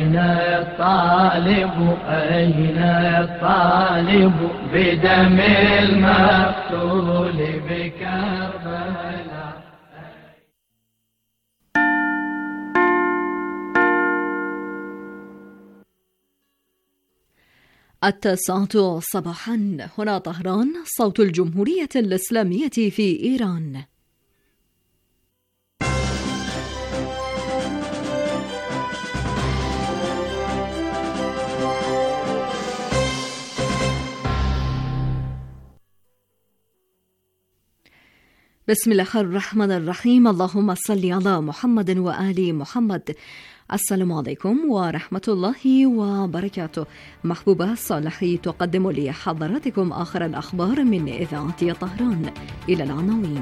أين الطالب أين الطالب بدم المقتول بكربلاء. التاسعة صباحا، هنا طهران، صوت الجمهورية الإسلامية في إيران. بسم الله الرحمن الرحيم. اللهم صل على محمد وآل محمد. السلام عليكم ورحمة الله وبركاته. محبوبة صالحي تقدم لحضراتكم آخر الأخبار من إذاعة طهران. إلى العناوين.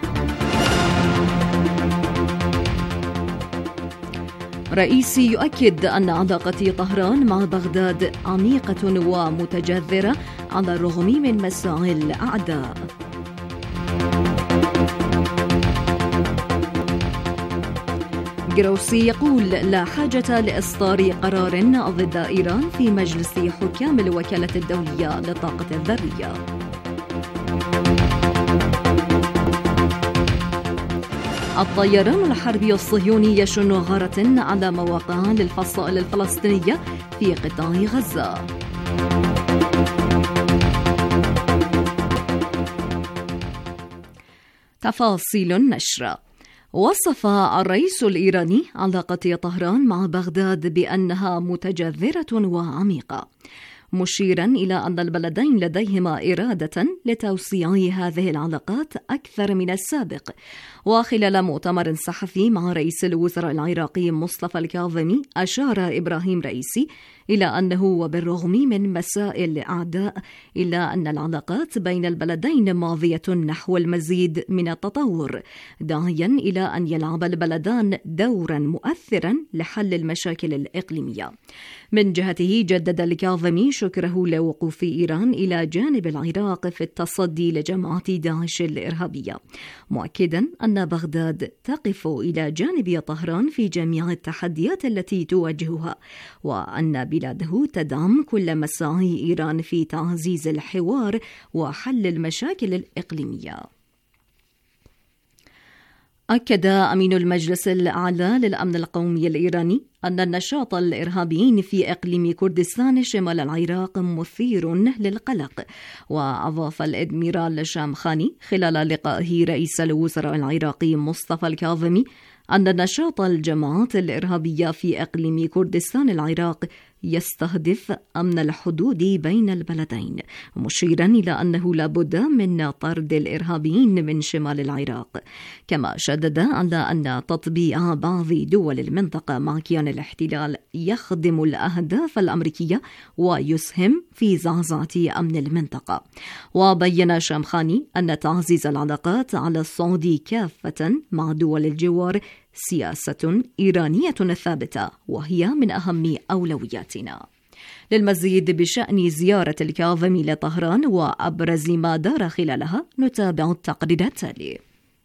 رئيسي يؤكد أن علاقة طهران مع بغداد عميقة ومتجذرة على الرغم من مساعي الأعداء. جروسي يقول لا حاجة لإصدار قرار ضد إيران في مجلس حكام الوكالة الدولية للطاقة الذرية. الطيران الحربي الصهيوني يشن غارة على مواقع للفصائل الفلسطينية في قطاع غزة. تفاصيل النشر. وصف الرئيس الإيراني علاقة طهران مع بغداد بأنها متجذرة وعميقة، مشيرا إلى أن البلدين لديهما إرادة لتوسيع هذه العلاقات أكثر من السابق. وخلال مؤتمر صحفي مع رئيس الوزراء العراقي مصطفى الكاظمي، أشار إبراهيم رئيسي إلى أنه وبالرغم من مسائل الأعداء إلا أن العلاقات بين البلدين ماضية نحو المزيد من التطور، داعيا إلى أن يلعب البلدان دورا مؤثرا لحل المشاكل الإقليمية. من جهته جدد الكاظمي شكره لوقوف إيران إلى جانب العراق في التصدي لجماعة داعش الإرهابية، مؤكدا أن بغداد تقف إلى جانب طهران في جميع التحديات التي تواجهها، وأن بلاده تدعم كل مساعي إيران في تعزيز الحوار وحل المشاكل الإقليمية. أكد أمين المجلس الأعلى للأمن القومي الإيراني أن النشاط الإرهابي في إقليم كردستان شمال العراق مثير للقلق. وأضاف الإدميرال شامخاني خلال لقائه رئيس الوزراء العراقي مصطفى الكاظمي أن نشاط الجماعات الإرهابية في إقليم كردستان العراق يستهدف أمن الحدود بين البلدين، مشيرا إلى أنه لابد من طرد الإرهابيين من شمال العراق. كما شدد على أن تطبيع بعض دول المنطقة مع كيان الاحتلال يخدم الأهداف الأمريكية ويسهم في زعزعة أمن المنطقة. وبين شامخاني أن تعزيز العلاقات على الصعيد كافة مع دول الجوار سياسة إيرانية ثابتة، وهي من أهم أولوياتنا. للمزيد بشأن زيارة الكاظمي لطهران وأبرز ما دار خلالها نتابع التقرير التالي.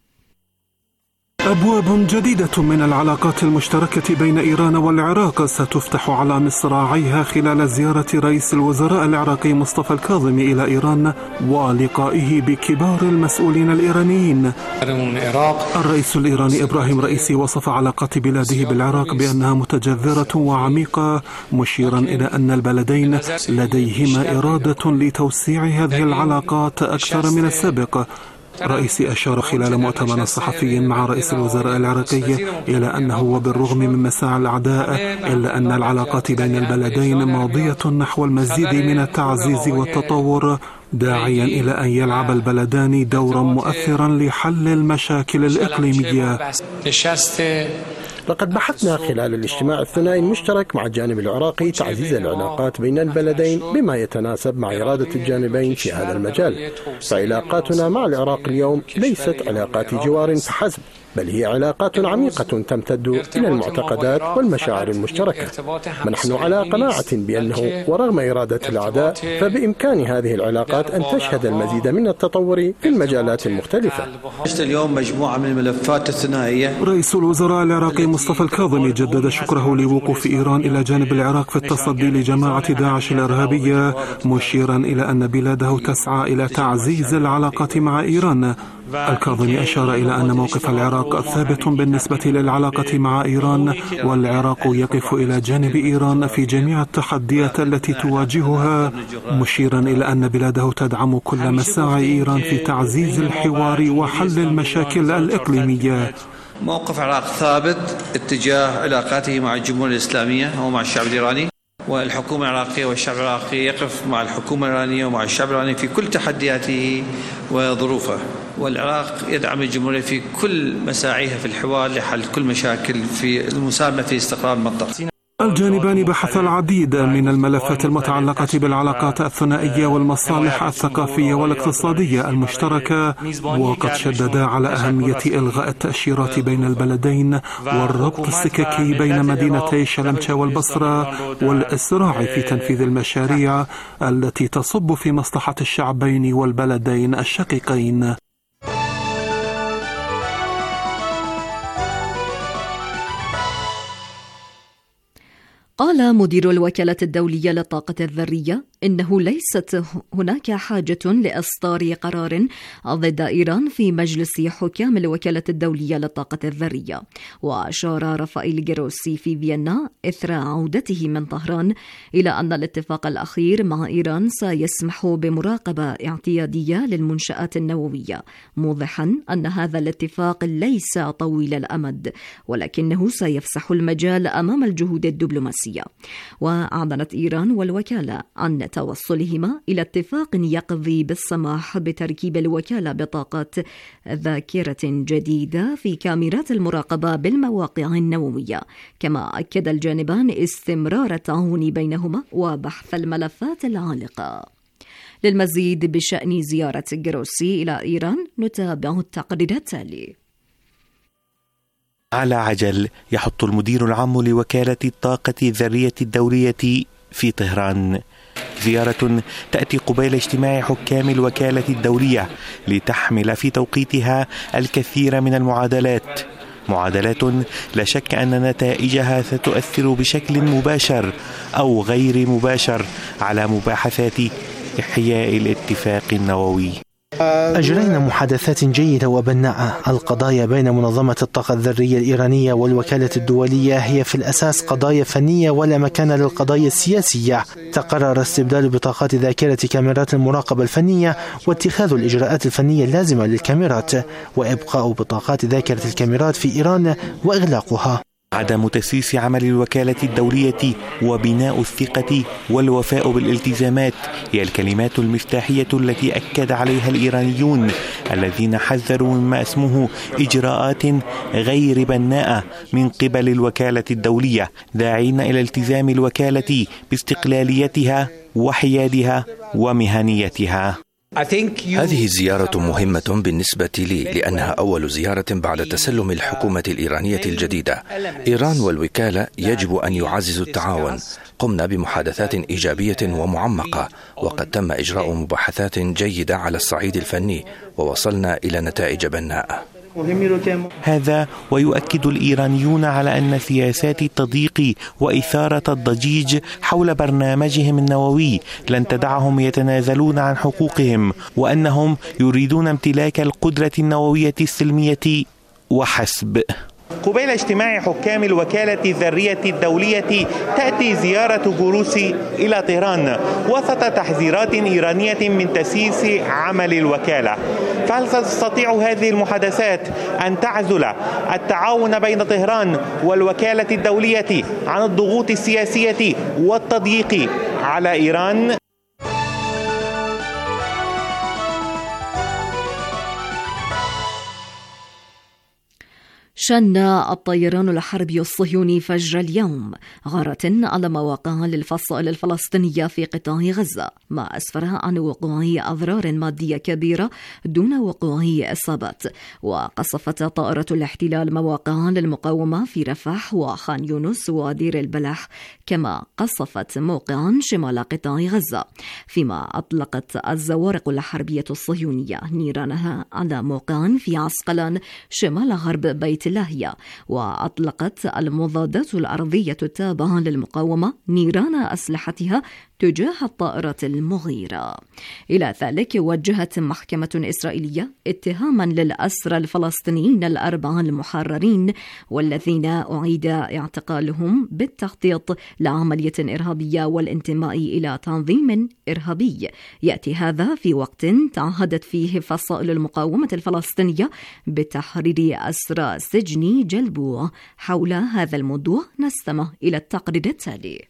أبواب جديدة من العلاقات المشتركة بين إيران والعراق ستفتح على مصراعيها خلال زيارة رئيس الوزراء العراقي مصطفى الكاظمي إلى إيران ولقائه بكبار المسؤولين الإيرانيين. الرئيس الإيراني إبراهيم رئيسي وصف علاقات بلاده بالعراق بأنها متجذرة وعميقة، مشيرا إلى أن البلدين لديهما إرادة لتوسيع هذه العلاقات أكثر من السابق. رئيسي أشار خلال مؤتمر صحفي مع رئيس الوزراء العراقي إلى أنه وبالرغم من مساعي الأعداء إلا أن العلاقات بين البلدين ماضية نحو المزيد من التعزيز والتطور، داعيا إلى أن يلعب البلدان دورا مؤثرا لحل المشاكل الإقليمية. لقد بحثنا خلال الاجتماع الثنائي المشترك مع الجانب العراقي تعزيز العلاقات بين البلدين بما يتناسب مع إرادة الجانبين في هذا المجال. فعلاقاتنا مع العراق اليوم ليست علاقات جوار فحسب، بل هي علاقات عميقة تمتد إلى المعتقدات والمشاعر المشتركة. ونحن على قناعة بأنه ورغم إرادة الأعداء فبإمكان هذه العلاقات أن تشهد المزيد من التطور في المجالات المختلفة. اليوم مجموعة من الملفات الثنائية. رئيس الوزراء العراقي مصطفى الكاظمي جدد شكره لوقوف إيران إلى جانب العراق في التصدي لجماعة داعش الإرهابية، مشيرا إلى أن بلاده تسعى إلى تعزيز العلاقات مع إيران. الكاظمي أشار إلى أن موقف العراق ثابت بالنسبة للعلاقة مع إيران، والعراق يقف إلى جانب إيران في جميع التحديات التي تواجهها، مشيرا إلى أن بلاده تدعم كل مساعي إيران في تعزيز الحوار وحل المشاكل الإقليمية. موقف العراق ثابت اتجاه علاقاته مع الجمهورية الإسلامية ومع الشعب الإيراني، والحكومة العراقية والشعب العراقي يقف مع الحكومة الإيرانية ومع الشعب الإيراني في كل تحدياته وظروفه، والعراق يدعم الجمهورية في كل مساعيها في الحوار لحل كل مشاكل في المساهمة في استقرار المنطقة. الجانبان بحث العديد من الملفات المتعلقة بالعلاقات الثنائية والمصالح الثقافية والاقتصادية المشتركة، وقد شددا على أهمية إلغاء التأشيرات بين البلدين والربط السككي بين مدينتي شلمشة والبصرة، والإسراع في تنفيذ المشاريع التي تصب في مصلحة الشعبين والبلدين الشقيقين. قال مدير الوكالة الدولية للطاقة الذرية إنه ليست هناك حاجة لإصدار قرار ضد إيران في مجلس حكام الوكالة الدولية للطاقة الذرية. وأشار رافائيل جروسي في فيينا إثر عودته من طهران إلى أن الاتفاق الأخير مع إيران سيسمح بمراقبة اعتيادية للمنشآت النووية، موضحا أن هذا الاتفاق ليس طويل الأمد ولكنه سيفسح المجال أمام الجهود الدبلوماسية. وأعلنت إيران والوكالة عن توصلهما إلى اتفاق يقضي بالسماح بتركيب الوكالة بطاقة ذاكرة جديدة في كاميرات المراقبة بالمواقع النووية. كما أكد الجانبان استمرار التعاون بينهما وبحث الملفات العالقة. للمزيد بشأن زيارة جروسي إلى إيران نتابع التقرير التالي. على عجل يحط المدير العام لوكالة الطاقة الذرية الدولية في طهران زيارة تأتي قبيل اجتماع حكام الوكالة الدولية لتحمل في توقيتها الكثير من المعادلات لا شك أن نتائجها ستؤثر بشكل مباشر أو غير مباشر على مباحثات إحياء الاتفاق النووي. أجرينا محادثات جيدة وبناءة. القضايا بين منظمة الطاقة الذرية الإيرانية والوكالة الدولية هي في الأساس قضايا فنية ولا مكان للقضايا السياسية. تقرر استبدال بطاقات ذاكرة كاميرات المراقبة الفنية واتخاذ الإجراءات الفنية اللازمة للكاميرات، وإبقاء بطاقات ذاكرة الكاميرات في إيران وإغلاقها. عدم تسييس عمل الوكالة الدولية وبناء الثقة والوفاء بالالتزامات هي الكلمات المفتاحية التي أكد عليها الإيرانيون الذين حذروا مما اسمه إجراءات غير بناءة من قبل الوكالة الدولية، داعين إلى التزام الوكالة باستقلاليتها وحيادها ومهنيتها. هذه الزيارة مهمة بالنسبة لي لأنها أول زيارة بعد تسلم الحكومة الإيرانية الجديدة. إيران والوكالة يجب أن يعززوا التعاون. قمنا بمحادثات إيجابية ومعمقة، وقد تم إجراء مباحثات جيدة على الصعيد الفني ووصلنا إلى نتائج بناءة. هذا ويؤكد الإيرانيون على أن سياسات التضييق وإثارة الضجيج حول برنامجهم النووي لن تدعهم يتنازلون عن حقوقهم، وأنهم يريدون امتلاك القدرة النووية السلمية وحسب. قبيل اجتماع حكام الوكالة الذرية الدولية تأتي زيارة جروسي إلى طهران وسط تحذيرات إيرانية من تسييس عمل الوكالة. فهل ستستطيع هذه المحادثات أن تعزل التعاون بين طهران والوكالة الدولية عن الضغوط السياسية والتضييق على إيران؟ شن الطيران الحربي الصهيوني فجر اليوم غارة على مواقع للفصائل الفلسطينية في قطاع غزة، ما أسفر عن وقوع أضرار مادية كبيرة دون وقوع إصابات. وقصفت طائرة الاحتلال مواقع للمقاومة في رفح وخان يونس ودير البلح، كما قصفت موقعا شمال قطاع غزة، فيما أطلقت الزوارق الحربية الصهيونية نيرانها على موقع في عسقلان شمال غرب بيت لاهيا. وأطلقت المضادات الأرضية التابعة للمقاومة نيران أسلحتها تجاه الطائرات المغيرة. إلى ذلك وجهت محكمة إسرائيلية اتهاما للأسرى الفلسطينيين الأربعة المحررين والذين أعيد اعتقالهم بالتخطيط لعملية إرهابية والانتماء إلى تنظيم إرهابي. يأتي هذا في وقت تعهدت فيه فصائل المقاومة الفلسطينية بتحرير أسرى سجن جلبوع. حول هذا الموضوع نستمع إلى التقرير التالي.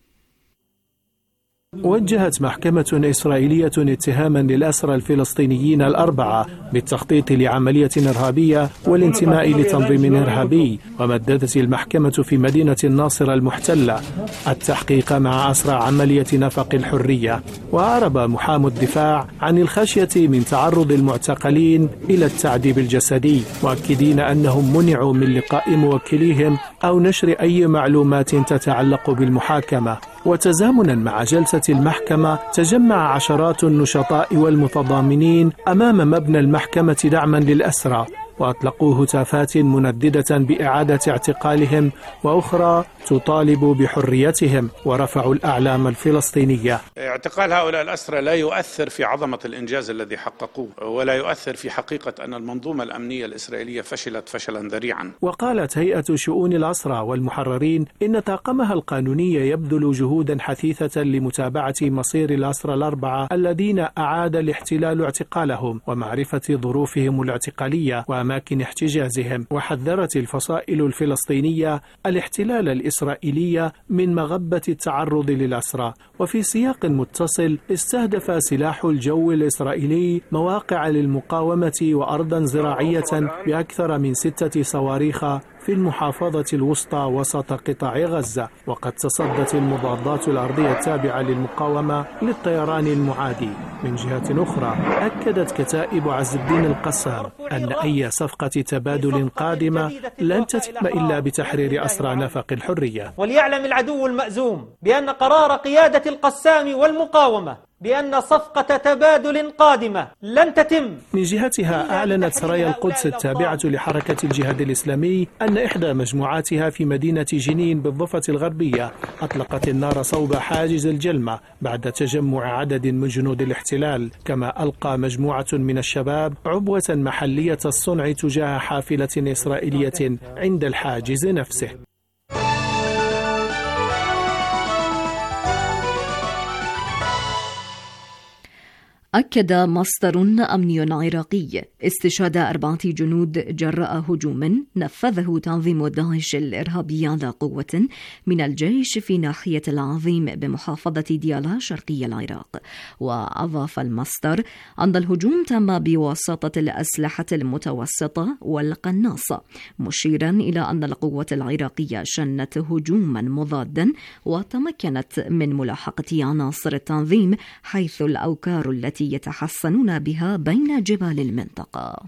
وجهت محكمة إسرائيلية اتهاما للأسرى الفلسطينيين الأربعة بالتخطيط لعملية إرهابية والانتماء لتنظيم إرهابي. ومددت المحكمة في مدينة الناصرة المحتلة التحقيق مع أسرى عملية نفق الحرية. وأعرب محامو الدفاع عن الخشية من تعرض المعتقلين إلى التعذيب الجسدي، مؤكدين أنهم منعوا من لقاء موكليهم أو نشر أي معلومات تتعلق بالمحاكمة. وتزامنا مع جلسة المحكمة تجمع عشرات النشطاء والمتضامنين أمام مبنى المحكمة دعما للأسرى، وأطلقوا هتافات منددة بإعادة اعتقالهم وأخرى تطالب بحريتهم، ورفعوا الأعلام الفلسطينية. اعتقال هؤلاء الأسرى لا يؤثر في عظمة الإنجاز الذي حققوه، ولا يؤثر في حقيقة أن المنظومة الأمنية الإسرائيلية فشلت فشلا ذريعا. وقالت هيئة شؤون الأسرى والمحررين إن طاقمها القانوني يبذل جهودا حثيثة لمتابعة مصير الأسرى الأربعة الذين أعاد الاحتلال اعتقالهم ومعرفة ظروفهم الاعتقالية وأماكن احتجازهم. وحذرت الفصائل الفلسطينية الاحتلال الإسرائيلي من مغبة التعرض للأسرى. وفي سياق متصل استهدف سلاح الجو الإسرائيلي مواقع للمقاومة وأرضا زراعية بأكثر من 6 صواريخ في المحافظة الوسطى وسط قطاع غزة. وقد تصدت المضادات الأرضية التابعة للمقاومة للطيران المعادي. من جهة أخرى أكدت كتائب عز الدين القسام أن أي صفقة تبادل قادمة لن تتم إلا بتحرير أسرى نفق الحرية. وليعلم العدو المأزوم بأن قرار قيادة القسام والمقاومة بأن صفقة تبادل قادمة لن تتم. من جهتها أعلنت سرايا القدس التابعة لحركة الجهاد الإسلامي أن إحدى مجموعاتها في مدينة جنين بالضفة الغربية أطلقت النار صوب حاجز الجلمة بعد تجمع عدد من جنود الاحتلال. كما ألقى مجموعة من الشباب عبوة محلية الصنع تجاه حافلة إسرائيلية عند الحاجز نفسه. أكد مصدر أمني عراقي استشهاد 4 جنود جراء هجوم نفذه تنظيم داعش الإرهابي على قوة من الجيش في ناحية العظيم بمحافظة ديالا شرقي العراق. وأضاف المصدر أن الهجوم تم بواسطة الأسلحة المتوسطة والقناصة، مشيرا إلى أن القوة العراقية شنت هجوما مضادا وتمكنت من ملاحقة عناصر التنظيم حيث الأوكار التي يتحصنون بها بين جبال المنطقة.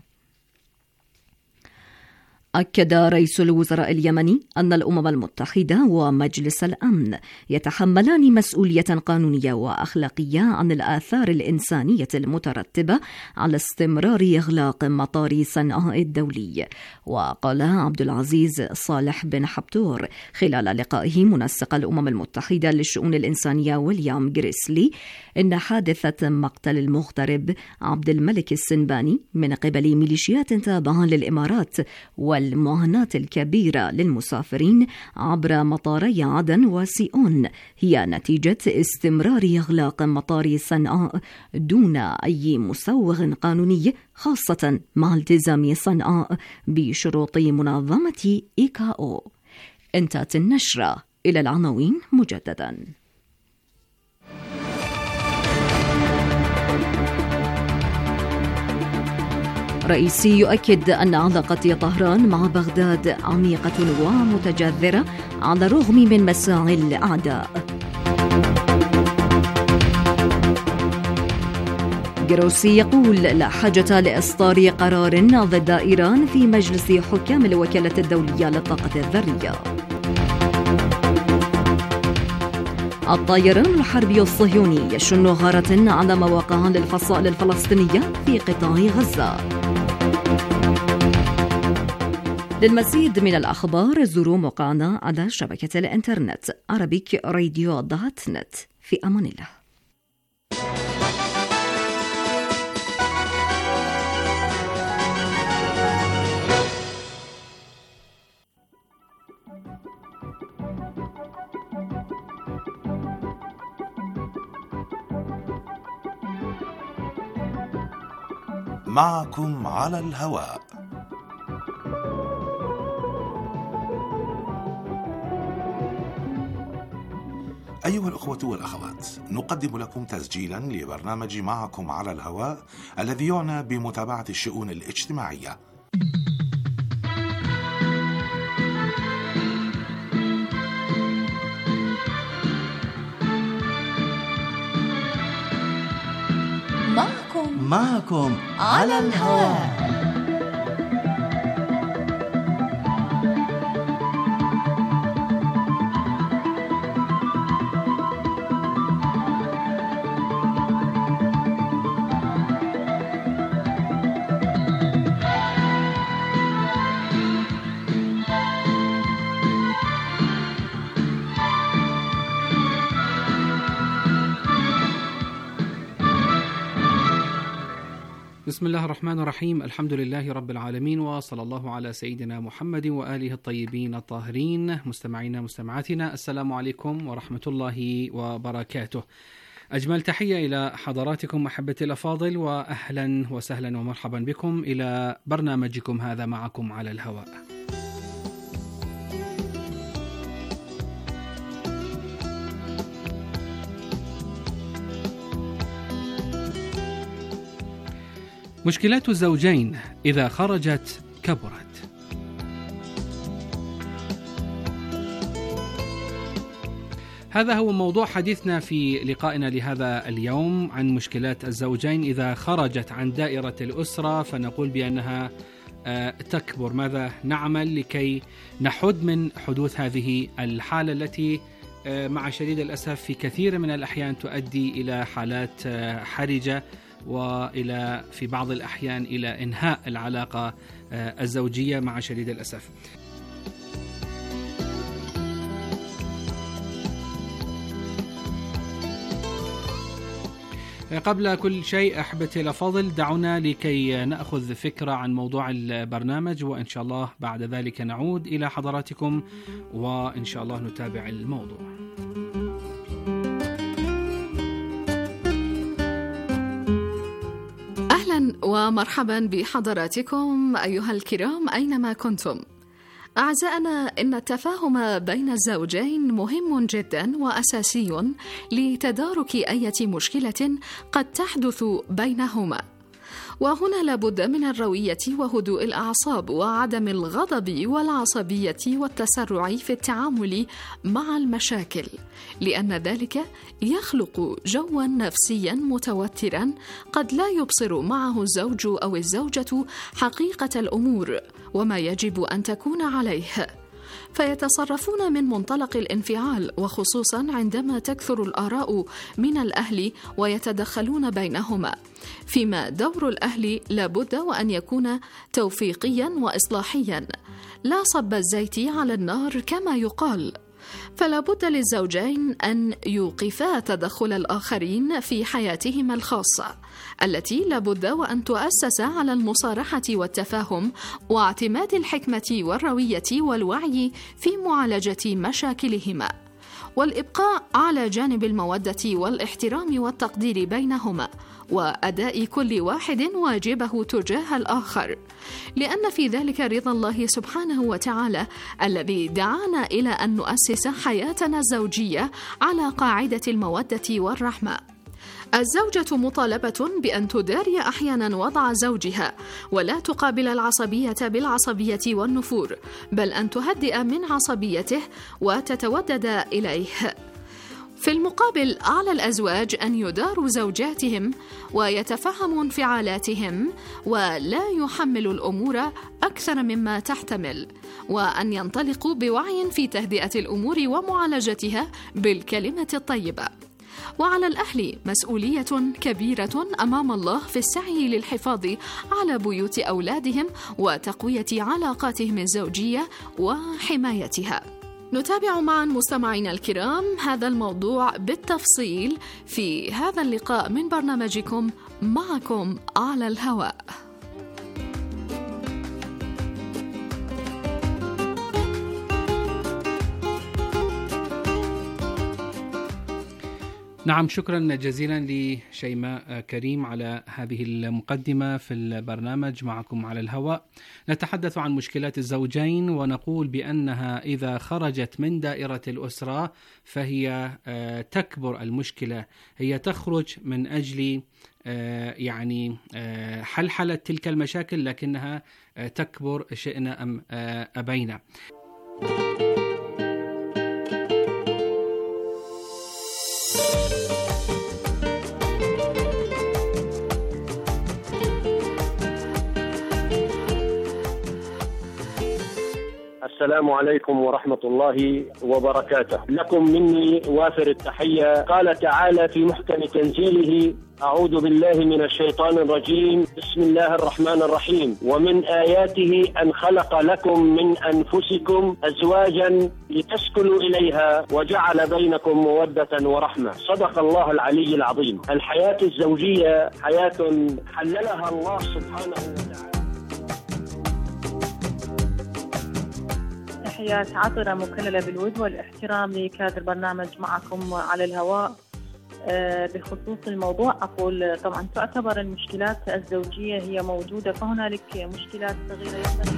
أكد رئيس الوزراء اليمني أن الأمم المتحدة ومجلس الأمن يتحملان مسؤولية قانونية وأخلاقية عن الآثار الإنسانية المترتبة على استمرار إغلاق مطار صنعاء الدولي. وقال عبد العزيز صالح بن حبتور خلال لقائه منسق الأمم المتحدة للشؤون الإنسانية ويليام غريسلي إن حادثة مقتل المغترب عبد الملك السنباني من قبل ميليشيات تابعة للإمارات والمعاناة الكبيرة للمسافرين عبر مطاري عدن وسيئون هي نتيجة استمرار إغلاق مطار صنعاء دون أي مسوغ قانوني، خاصة مع التزام صنعاء بشروط منظمة إيكاو. انتهت النشرة. إلى العناوين مجددا. رئيسي يؤكد أن علاقة طهران مع بغداد عميقة ومتجذرة على الرغم من مساعي الأعداء. جروسي يقول لا حاجة لإصدار قرار ضد إيران في مجلس حكام الوكالة الدولية للطاقة الذرية. الطيران الحربي الصهيوني يشن غارة على مواقع للفصائل الفلسطينية في قطاع غزة. للمزيد من الأخبار زوروا موقعنا على شبكة الإنترنت arabikradio.net. في أمان الله. معكم على الهواء. أيها الأخوة والأخوات، نقدم لكم تسجيلا لبرنامج معكم على الهواء الذي يعنى بمتابعة الشؤون الاجتماعية. معكم على الهواء. بسم الله الرحمن الرحيم. الحمد لله رب العالمين، وصلى الله على سيدنا محمد وآله الطيبين الطاهرين. مستمعينا مستمعاتنا، السلام عليكم ورحمة الله وبركاته. أجمل تحية إلى حضراتكم محبتي الأفاضل، وأهلا وسهلا ومرحبا بكم إلى برنامجكم هذا معكم على الهواء. مشكلات الزوجين إذا خرجت كبرت. هذا هو موضوع حديثنا في لقائنا لهذا اليوم، عن مشكلات الزوجين إذا خرجت عن دائرة الأسرة، فنقول بأنها تكبر. ماذا نعمل لكي نحد من حدوث هذه الحالة التي مع شديد الأسف في كثير من الأحيان تؤدي إلى حالات حرجة، وإلى في بعض الأحيان إلى إنهاء العلاقة الزوجية مع شديد الأسف. قبل كل شيء أحبتي الأفاضل، دعونا لكي نأخذ فكرة عن موضوع البرنامج، وإن شاء الله بعد ذلك نعود إلى حضراتكم وإن شاء الله نتابع الموضوع. أهلا ومرحبا بحضراتكم أيها الكرام أينما كنتم. أعزائنا، إن التفاهم بين الزوجين مهم جدا وأساسي لتدارك أي مشكلة قد تحدث بينهما، وهنا لابد من الروية وهدوء الأعصاب وعدم الغضب والعصبية والتسرع في التعامل مع المشاكل، لأن ذلك يخلق جوا نفسيا متوترا قد لا يبصر معه الزوج أو الزوجة حقيقة الأمور وما يجب أن تكون عليه، فيتصرفون من منطلق الانفعال، وخصوصا عندما تكثر الآراء من الأهل ويتدخلون بينهما، فيما دور الأهل لابد وأن يكون توفيقيا وإصلاحيا، لا صب الزيت على النار كما يقال. فلا بد للزوجين أن يوقفا تدخل الآخرين في حياتهما الخاصة، التي لا بد وأن تؤسس على المصارحة والتفاهم واعتماد الحكمة والروية والوعي في معالجة مشاكلهما، والإبقاء على جانب المودة والاحترام والتقدير بينهما، وأداء كل واحد واجبه تجاه الآخر، لأن في ذلك رضا الله سبحانه وتعالى الذي دعانا إلى أن نؤسس حياتنا الزوجية على قاعدة المودة والرحمة. الزوجة مطالبة بأن تداري أحيانا وضع زوجها ولا تقابل العصبية بالعصبية والنفور، بل أن تهدئ من عصبيته وتتودد إليه. في المقابل على الأزواج أن يداروا زوجاتهم ويتفهموا انفعالاتهم ولا يحملوا الأمور أكثر مما تحتمل، وأن ينطلقوا بوعي في تهدئة الأمور ومعالجتها بالكلمة الطيبة. وعلى الأهل مسؤولية كبيرة أمام الله في السعي للحفاظ على بيوت أولادهم وتقوية علاقاتهم الزوجية وحمايتها. نتابع معا مستمعينا الكرام هذا الموضوع بالتفصيل في هذا اللقاء من برنامجكم معكم على الهواء. نعم، شكرا جزيلا لشيماء كريم على هذه المقدمة في البرنامج معكم على الهواء. نتحدث عن مشكلات الزوجين ونقول بأنها إذا خرجت من دائرة الأسرة فهي تكبر المشكلة، هي تخرج من أجل حلحلة تلك المشاكل، لكنها تكبر شئنا أم أبينا. السلام عليكم ورحمة الله وبركاته. لكم مني وافر التحية. قال تعالى في محكم تنزيله: أعوذ بالله من الشيطان الرجيم، بسم الله الرحمن الرحيم: ومن آياته أن خلق لكم من أنفسكم أزواجا لتسكنوا إليها وجعل بينكم مودة ورحمة. صدق الله العلي العظيم. الحياة الزوجية حياة حللها الله سبحانه وتعالى. تحيات عطرة مكللة بالود والاحترام لكادر برنامج معكم على الهواء. بخصوص الموضوع أقول طبعا تعتبر المشكلات الزوجية هي موجودة، فهنالك مشكلات صغيرة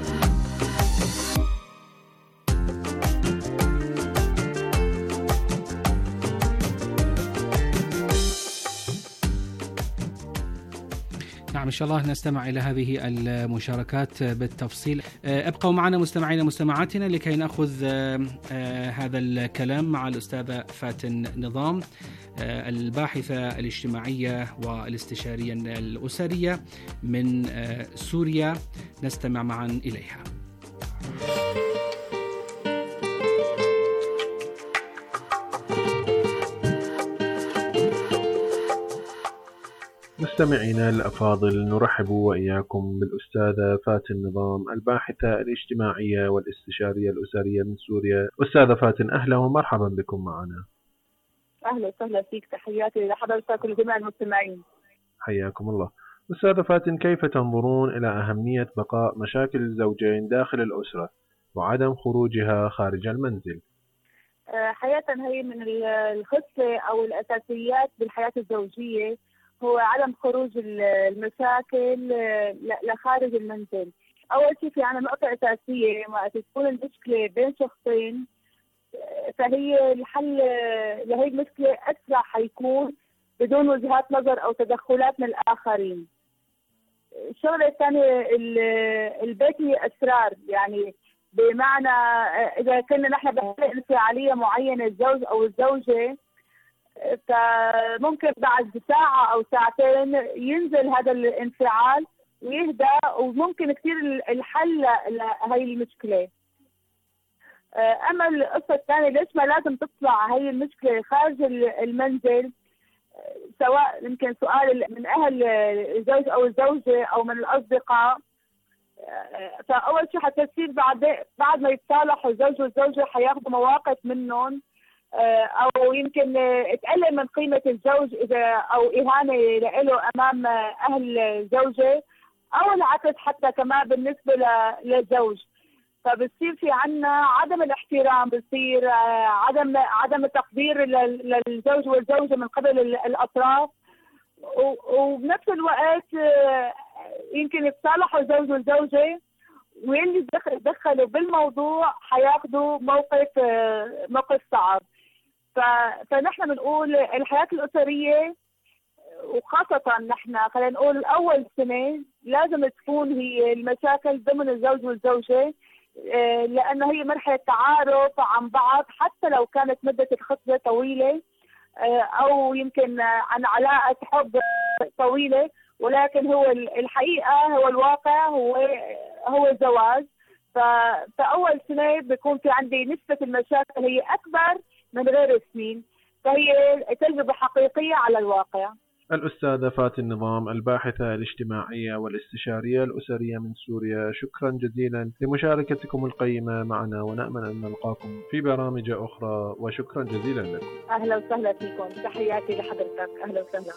نعم، إن شاء الله نستمع إلى هذه المشاركات بالتفصيل. ابقوا معنا مستمعينا مستمعاتنا لكي نأخذ هذا الكلام مع الأستاذة فاتن نظام، الباحثة الاجتماعية والاستشارية الأسرية من سوريا. نستمع معا إليها. مستمعينا الأفاضل، نرحب وإياكم بالأستاذة فاتن نظام، الباحثة الاجتماعية والاستشارية الأسرية من سوريا. أستاذة فاتن، أهلا ومرحبا بكم معنا. أهلا وسهلا فيك، تحياتي لحضرتك ولجميع المستمعين. حياكم الله. أستاذة فاتن، كيف تنظرون إلى أهمية بقاء مشاكل الزوجين داخل الأسرة وعدم خروجها خارج المنزل؟ حقيقة هي من الخصلة أو الأساسيات بالحياة الزوجية هو عدم خروج المشاكل لخارج المنزل. أول شيء في عنا نقطة أساسية، ما تكون المشكلة بين شخصين فهي الحل لهي المشكلة أسرع حيكون بدون وجهات نظر أو تدخلات من الآخرين. الشغلة الثانية، البيت هي أسرار، يعني بمعنى إذا كنا نحن بحالة انفعالية معينة الزوج أو الزوجة، فممكن بعد ساعة أو ساعتين ينزل هذا الانفعال ويهدى، وممكن كثير الحل لهي المشكلة. أما القصة الثانية، ليش ما لازم تطلع هي المشكلة خارج المنزل، سواء يمكن سؤال من أهل الزوج أو الزوجة أو من الأصدقاء. فأول شيء حتصير بعد ما يتصالحوا الزوج والزوجة حياخدوا مواقف منهم، أو يمكن تقلل من قيمة الزوج إذا أو إهانة له أمام أهل الزوجة، أو العكس حتى كمان بالنسبة للزوج. فبصير في عنا عدم الاحترام، بصير عدم التقدير للزوج والزوجة من قبل الأطراف، وبنفس الوقت يمكن يتصالحوا الزوج والزوجة واللي دخلوا بالموضوع حياخدوا موقف صعب. فنحن بنقول الحياة الأسرية وخاصة نحن خلينا نقول أول سنة لازم تكون هي المشاكل ضمن الزوج والزوجة، لأنه هي مرحلة تعارف عن بعض، حتى لو كانت مدة الخطبة طويلة أو يمكن عن علاقة حب طويلة، ولكن هو الحقيقة هو الواقع هو الزواج. فأول سنة بيكون في عندي نسبة المشاكل هي أكبر من غير السنين، فهي تجربة حقيقية على الواقع. الأستاذة فاتن نظام، الباحثة الاجتماعية والاستشارية الأسرية من سوريا، شكرا جزيلا لمشاركتكم القيمة معنا، ونأمل أن نلقاكم في برامج أخرى، وشكرا جزيلا لكم. أهلا وسهلا فيكم، تحياتي لحضرتك، أهلا وسهلا.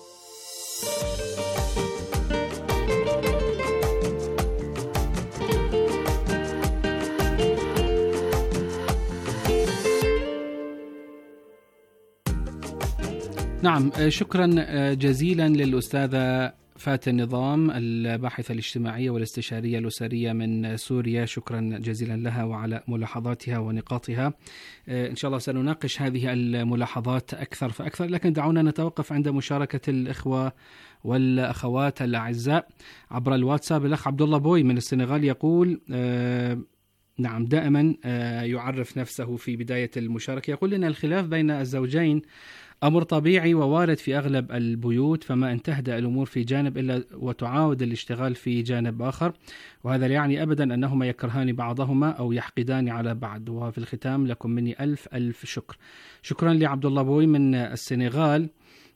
نعم، شكرا جزيلا للأستاذة فاتن نظام، الباحثة الاجتماعية والاستشارية الأسرية من سوريا، شكرا جزيلا لها وعلى ملاحظاتها ونقاطها. إن شاء الله سنناقش هذه الملاحظات أكثر فأكثر، لكن دعونا نتوقف عند مشاركة الإخوة والأخوات الأعزاء عبر الواتساب. الأخ عبد الله بوي من السنغال يقول نعم دائما يعرف نفسه في بداية المشاركة، يقول لنا الخلاف بين الزوجين أمر طبيعي ووارد في أغلب البيوت، فما إن تهدأ الأمور في جانب إلا وتعاود الاشتغال في جانب آخر، وهذا لا يعني أبدا أنهما يكرهان بعضهما أو يحقدان على بعض. وفي الختام لكم مني ألف ألف شكر. شكرا لعبد الله بوي من السنغال.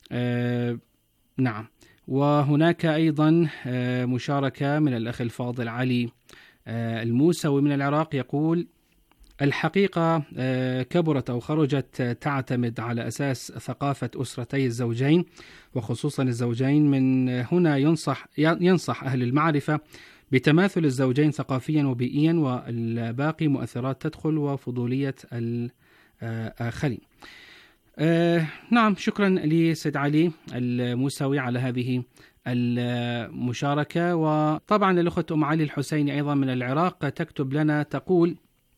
نعم، وهناك أيضا مشاركة من الأخ الفاضل علي الموسوي من العراق، يقول الحقيقة كبرت أو خرجت تعتمد على أساس ثقافة أسرتي الزوجين، وخصوصا الزوجين. من هنا ينصح أهل المعرفة بتماثل الزوجين ثقافيا وبيئيا، والباقي مؤثرات تدخل وفضولية الآخرين. نعم، شكرا لسيد علي الموسوي على هذه المشاركة. وطبعا الأخت أم علي الحسيني أيضا من العراق تكتب لنا تقول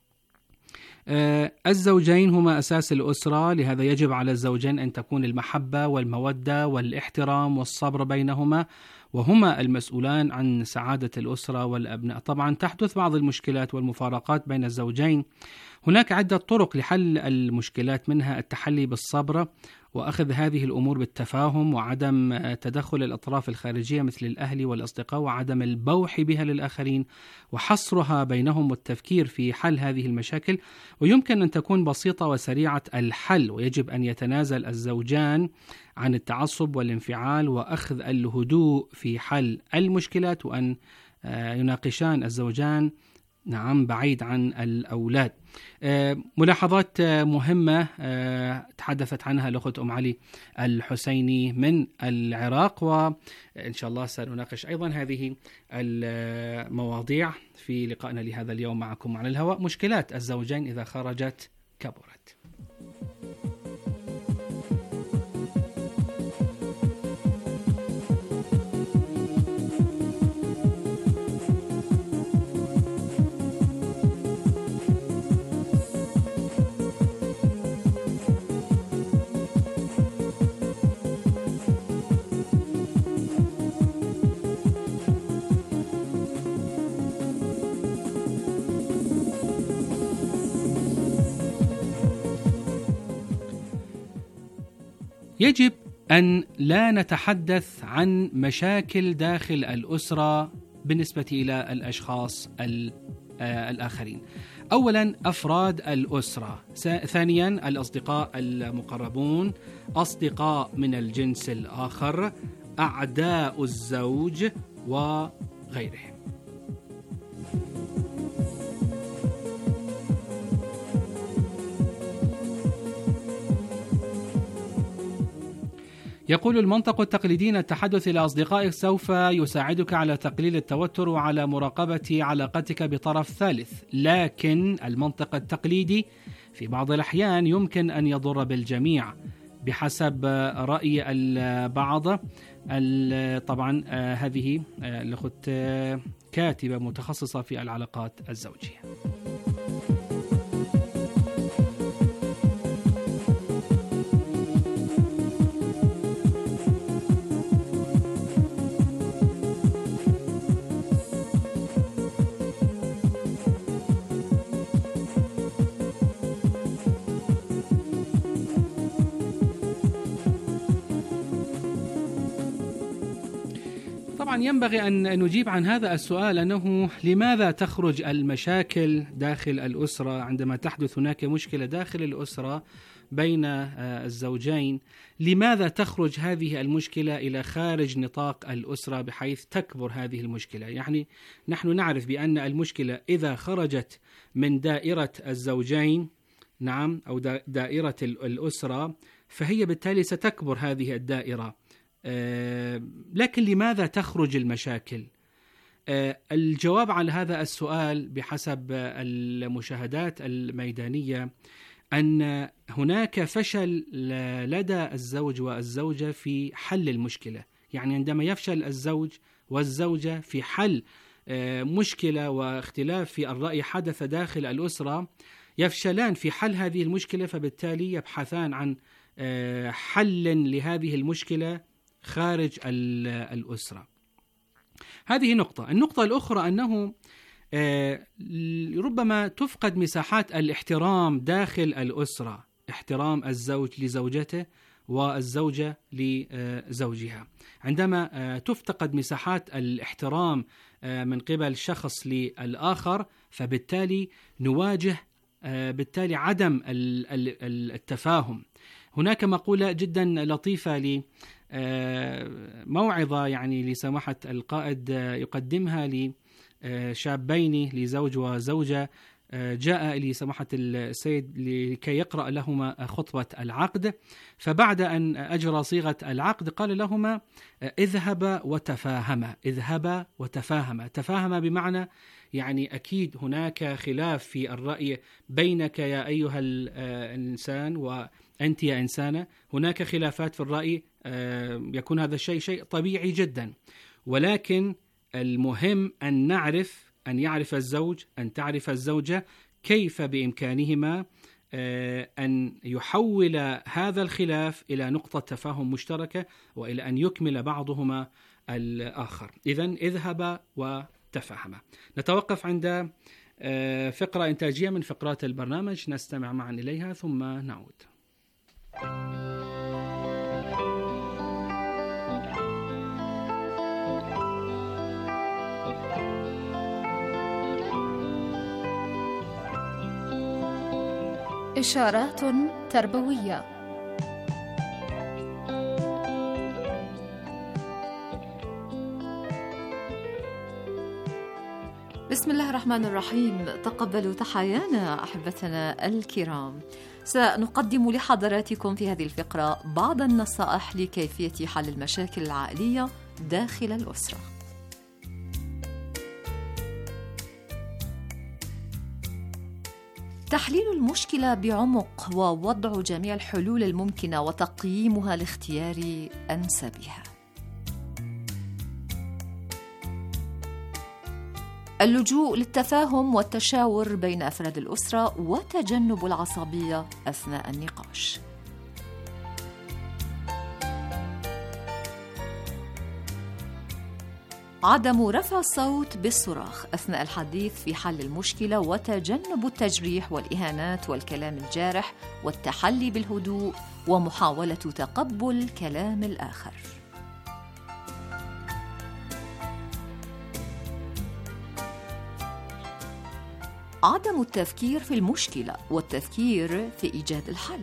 الزوجين هما أساس الأسرة، لهذا يجب على الزوجين أن تكون المحبة والمودة والاحترام والصبر بينهما، وهما المسؤولان عن سعادة الأسرة والأبناء. طبعا تحدث بعض المشكلات والمفارقات بين الزوجين، هناك عدة طرق لحل المشكلات، منها التحلي بالصبر وأخذ هذه الأمور بالتفاهم، وعدم تدخل الأطراف الخارجية مثل الأهل والأصدقاء، وعدم البوح بها للآخرين، وحصرها بينهم والتفكير في حل هذه المشاكل. ويمكن أن تكون بسيطة وسريعة الحل، ويجب أن يتنازل الزوجان عن التعصب والانفعال وأخذ الهدوء في حل المشكلات، وأن يناقشان الزوجان نعم بعيد عن الأولاد. ملاحظات مهمة تحدثت عنها الأخت أم علي الحسيني من العراق، وإن شاء الله سنناقش أيضا هذه المواضيع في لقائنا لهذا اليوم معكم على الهواء. مشكلات الزوجين إذا خرجت كبرت. يجب أن لا نتحدث عن مشاكل داخل الأسرة بالنسبة إلى الأشخاص الآخرين. أولا أفراد الأسرة، ثانيا الأصدقاء المقربون، أصدقاء من الجنس الآخر، أعداء الزوج وغيرهم. يقول المنطق التقليدي أن التحدث إلى أصدقائك سوف يساعدك على تقليل التوتر وعلى مراقبة علاقتك بطرف ثالث، لكن المنطق التقليدي في بعض الأحيان يمكن أن يضر بالجميع بحسب رأي البعض. طبعا هذه الأخت كاتبة متخصصة في العلاقات الزوجية. طبعا ينبغي أن نجيب عن هذا السؤال، أنه لماذا تخرج المشاكل داخل الأسرة عندما تحدث هناك مشكلة داخل الأسرة بين الزوجين؟ لماذا تخرج هذه المشكلة إلى خارج نطاق الأسرة بحيث تكبر هذه المشكلة؟ يعني نحن نعرف بأن المشكلة إذا خرجت من دائرة الزوجين، نعم، أو دائرة الأسرة، فهي بالتالي ستكبر هذه الدائرة. لكن لماذا تخرج المشاكل؟ الجواب على هذا السؤال بحسب المشاهدات الميدانية أن هناك فشل لدى الزوج والزوجة في حل المشكلة. يعني عندما يفشل الزوج والزوجة في حل مشكلة واختلاف في الرأي حدث داخل الأسرة، يفشلان في حل هذه المشكلة، فبالتالي يبحثان عن حل لهذه المشكلة خارج الأسرة. هذه نقطة. النقطة الأخرى أنه ربما تفقد مساحات الاحترام داخل الأسرة، احترام الزوج لزوجته والزوجة لزوجها. عندما تفتقد مساحات الاحترام من قبل شخص للآخر، فبالتالي نواجه بالتالي عدم التفاهم. هناك مقولة جدا لطيفة موعظة يعني لسماحة القائد يقدمها لشابين لزوج وزوجة جاء لسماحة السيد لكي يقرأ لهما خطبة العقد، فبعد أن أجرى صيغة العقد قال لهما اذهبا وتفاهما. اذهبا وتفاهما، تفاهما بمعنى يعني أكيد هناك خلاف في الرأي بينك يا أيها الإنسان وأنت يا إنسانة، هناك خلافات في الرأي، يكون هذا الشيء شيء طبيعي جدا، ولكن المهم أن يعرف الزوج، أن تعرف الزوجة كيف بإمكانهما أن يحول هذا الخلاف إلى نقطة تفاهم مشتركة وإلى أن يكمل بعضهما الآخر. إذن اذهب وتفاهما. نتوقف عند فقرة إنتاجية من فقرات البرنامج، نستمع معا إليها ثم نعود. إشارات تربوية. بسم الله الرحمن الرحيم. تقبلوا تحايانا أحبتنا الكرام. سنقدم لحضراتكم في هذه الفقرة بعض النصائح لكيفية حل المشاكل العائلية داخل الأسرة. تحليل المشكلة بعمق ووضع جميع الحلول الممكنة وتقييمها لاختيار أنسبها. اللجوء للتفاهم والتشاور بين أفراد الأسرة وتجنب العصبية أثناء النقاش. عدم رفع الصوت بالصراخ أثناء الحديث في حل المشكلة وتجنب التجريح والإهانات والكلام الجارح والتحلي بالهدوء ومحاولة تقبل كلام الآخر. عدم التفكير في المشكلة والتفكير في إيجاد الحل.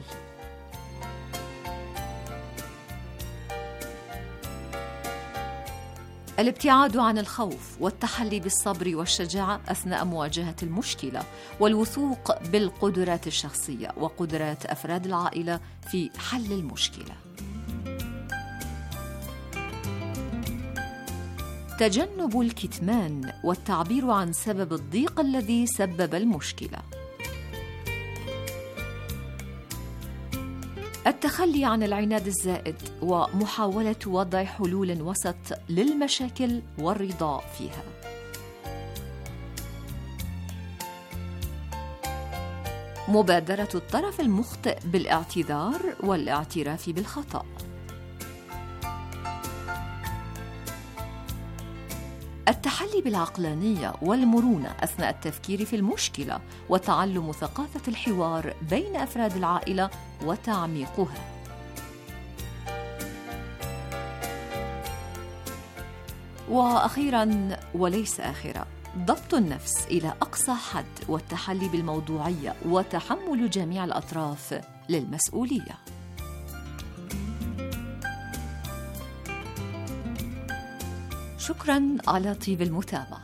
الابتعاد عن الخوف والتحلي بالصبر والشجاعة أثناء مواجهة المشكلة والوثوق بالقدرات الشخصية وقدرات أفراد العائلة في حل المشكلة. تجنب الكتمان والتعبير عن سبب الضيق الذي سبب المشكلة. التخلي عن العناد الزائد ومحاولة وضع حلول وسط للمشاكل والرضا فيها. مبادرة الطرف المخطئ بالاعتذار والاعتراف بالخطأ. التحلي بالعقلانية والمرونة أثناء التفكير في المشكلة وتعلم ثقافة الحوار بين أفراد العائلة وتعميقها. وأخيرا وليس آخرا، ضبط النفس إلى أقصى حد والتحلي بالموضوعية وتحمل جميع الأطراف للمسؤولية. شكرا على طيب المتابعة.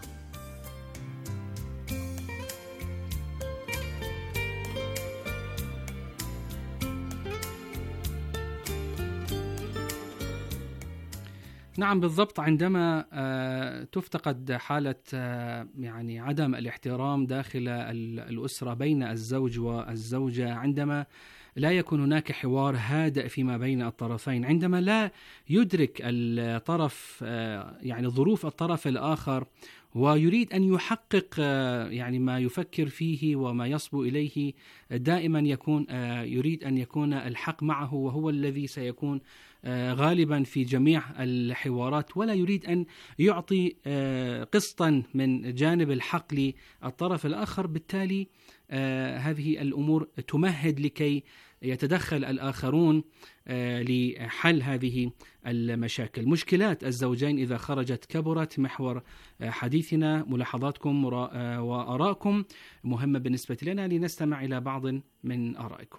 نعم بالضبط، عندما تفتقد حالة يعني عدم الاحترام داخل الأسرة بين الزوج والزوجة، عندما لا يكون هناك حوار هادئ فيما بين الطرفين، عندما لا يدرك الطرف يعني ظروف الطرف الآخر ويريد أن يحقق يعني ما يفكر فيه وما يصبو إليه، دائما يريد أن يكون الحق معه وهو الذي سيكون غالبا في جميع الحوارات، ولا يريد أن يعطي قسطا من جانب الحق للطرف الآخر. بالتالي هذه الأمور تمهد لكي يتدخل الآخرون لحل هذه المشاكل. مشكلات الزوجين إذا خرجت كبرت محور حديثنا. ملاحظاتكم وآراءكم مهمة بالنسبة لنا، لنستمع إلى بعض من آرائكم.